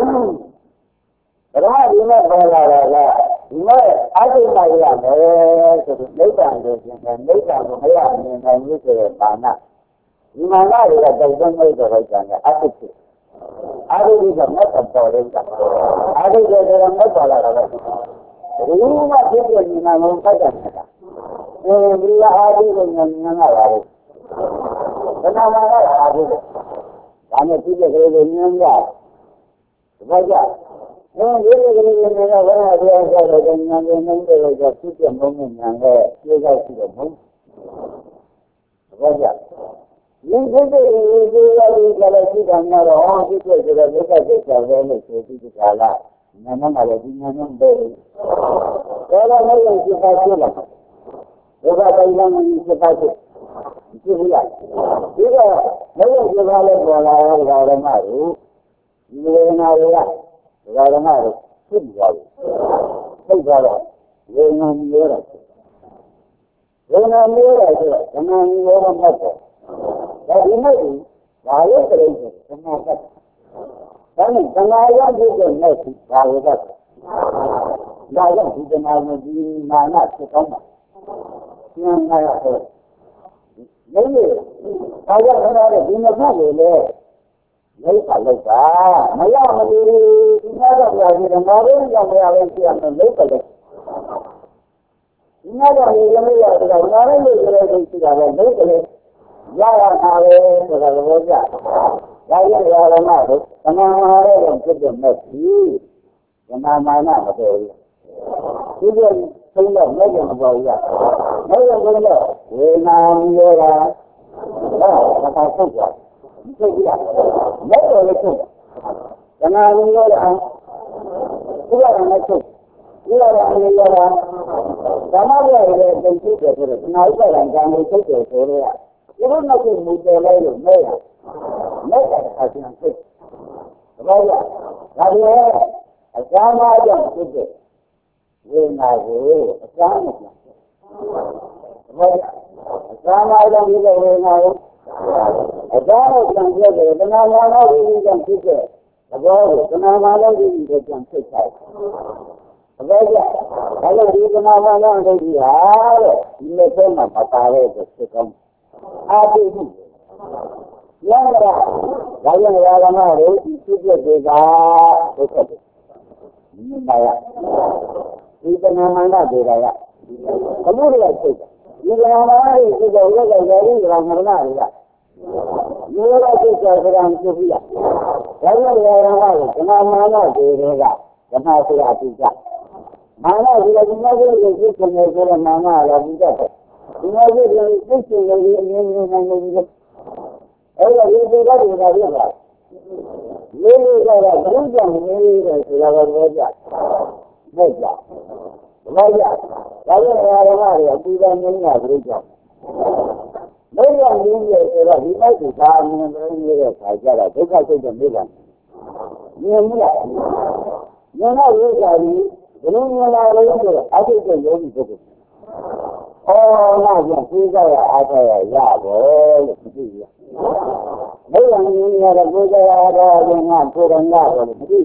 ဘယ်လိုဒီမဲ့ပေါ်လာတာလဲဒီမဲ့အသိမှရမယ်ဆိုတော့နိဗ္ဗာန်ကိုသင်တယ်နိဗ္ဗာန်ကိုမရမြင်နိုင်ဘူးဆိုတဲ့ဘာနာဒီမာနတွေကတိုင်တွန်းလို့တော့ကြတယ်အသိဖြစ်အာရုံကမတ်တော်လေးကအာရုံတွေကမတ်တော်လာတော့ဒီမှာဖြစ်ပြနေမှာမဟုတ်တာဒီကအာရုံကိုဉာဏ်နာလာတယ်ဘယ်နာမှာလဲအာရုံဒါနဲ့ဖြစ်ပြကြလို့ဉာဏ်ရတယ်ဘာကြဒီလိုကလေးတွေကဘာလို့ပြောကြလဲဉာဏ်နဲ့နှိမ့်တယ်ကြဖြစ်ပြမုန်းနဲ့ဉာဏ်နဲ့ပြေးကြရှိတော့ဘုံဘာကြဒီဖြစ်တဲ့ဒီလိုကလေးကလည်းရှိတာများတော့ဖြစ်ပြကြတဲ့ဒုက္ခစိတ်ကြောင့်လည်းဆိုပြီးဒီကလာဉာဏ်နဲ့လည်းဒီဉာဏ်နဲ့ပဲဒါတော့လည်းစိတ်ပါဖြစ်လာဒုက္ခတိုင်းလည်းစိတ်ပါဖြစ်ဒီလိုလားဒီကလည်းဒီကလည်းပေါ်လာတဲ့ဓမ္မတွေဒီဝေဒနာတွေကဓမ္မတွေဖြစ်သွားပြီသိသွားတော့ဝေဒနာမျိုးရတယ်ဝေဒနာမျိုးရတယ်ဆိုတော့ဓမ္မမျိုးတော့မဟုတ်ဘူးဒါဒီမဲ့ဒီဘာလို့ကြည့်ဓမ္မကဒါနဲ့ဓမ္မရဖြစ်တဲ့မဲ့ဘာလို့လဲဒါကြောင့်ဒီဓမ္မနဲ့ဒီမာနဖြစ်ကောင်းတာကျန်လာရတော့လည်းဒါကြောင့်ခဏလေးဒီနှစ်ဖက်လေးလေလိုက်ပါလိုက်ပါမရမလို့ဒီမှာတော့ကြာပြီဓမ္မလေးကြောင့်မရပဲရှိရမယ်လိုက်ပါလိုက်ဒီမှာတော့ဒီလိုမျိုးရတော့ငါလည်းလို့ဆိုတဲ့ရှိတာပဲလိုက်ပါလိုက်ရရတာပဲဆိုတာဘောကြဒါရရရမှာတော့သမာမာရဲ့ဖြစ်တဲ့မဲ့ကြီးသမာမာနမတော်ဘူးဒီလိုသုံးတော့မဲ့ကြမပေါ်ဘူးရမဲ့ကြသုံးတော့ဝေနာမျိုးတာဟောဘာသာဆုတ်သွားသိပြီလားမဲ့တော်လေးထုတ်သမာဓိရောအောင်ဒီကလည်းနဲ့ထုတ်ဒီကလည်းအနေရောဓမ္မရရဲ့တင်ပြတယ်ဆိုတော့နာဥပဒံကံကိုထုတ်တယ်ဆိုတော့ဒီလိုနဲ့ကိုမူတယ်လဲလို့မဲ့ရမဲ့တဲ့အချင်းထုတ်ဘာလဲဒါလည်းအစမ်းအားကြောင့်ဖြစ်တဲ့ဝေနာကိုအစမ်းနဲ့ဘာလဲအစမ်းအားကြောင့်ဖြစ်တဲ့ဝေနာကိုအကြောင်းကိုပြန်ပြတယ်တဏှာမာနဝိရိယဖြစ်တဲ့သဘောကိုတဏှာမာနဝိရိယကိုပြန်ဖြစ်ချင်သဘောကျဒါလို့ဒီတဏှာမာနဝိရိယဟာတဲ့ဒီမဲ့ဆုံးမှာမပါတဲ့ဖြစ်ကောင်းအာတိမှုရရတာဒါကြောင့်ရာဂမတို့ဒီဖြစ်တဲ့ဒေတာဟုတ်ကဲ့ဒီပါရဒီတဏှာမာနဒေတာရဘုရားရဲ့ဖြစ်ဒီတဏှာမာနရဲ့ဖြစ်တဲ့ဥက္ကဋ္ဌရဲ့ဒီကမရဏတွေကမျိုးရတဲ့ကြောင့်ပြန်ပြပြရ။ဒါကြောင့်ရရမှာကဓမ္မမာနတွေကဓမ္မဆရာပြကြ။မာနဒီကဒီမှာကိုဖြစ်နေဆိုတဲ့မာနလည်းပြကြတယ်။ဒီမှာကိုဖြစ်နေတဲ့အင်းင်းနေနေနေအဲ့ဒါဒီကတွေကပြတာ။လေးလေးကဘုရားကြောင့်နေတယ်ဆိုတာကပြောကြ။ဟုတ်ကြ။ဘာကြ။ဒါကြောင့်ရရမှာကအပူပန်နေတာဘုရားကြောင့်ไม่ยอมยินเลยว่าဒီမိုက်ကသာမြင်နေတဲ့ခါကျတော့ဒုက္ခစိတ်နဲ့မြင်တာမြင်မလားမြင်တော့รู้ကြပြီဘယ်လိုမြင်လာလဲဆိုတော့အတိတ်ရဲ့ယောဂီပုဂ္ဂိုလ်နာပြန်သိကြရအားရရဘောလို့မသိဘူးไม่ยอมยินရတဲ့ကိုယ်ကြရတာကငါကိုယ်တော်ငါလို့မသိဘူး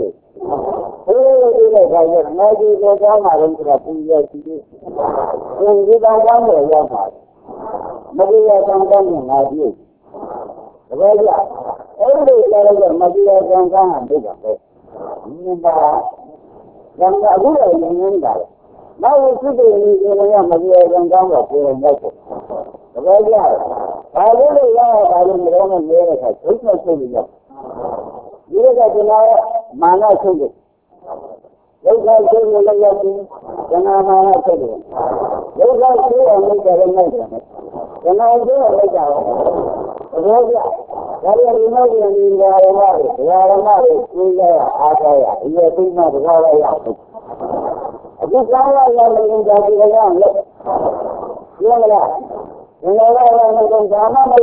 like I maybe they don't have into the previous year. When we don't want to work hard, maybe I don't come in you. Well, every level of maybe I don't come and do that. Then I will remember. Now we should be in the maybe I don't come up here and make it. Well, I really love having the Roman America. It's not so good. You got to know Mana Sugi. They got to know the Mana Sugi. They got to only the Renaissance. When I do a regular, Rosa, that is not in the Aramari, the Aramari, Ataya, you are thinking of the Raya. This hour I am in the Look. When I was in Ghana, I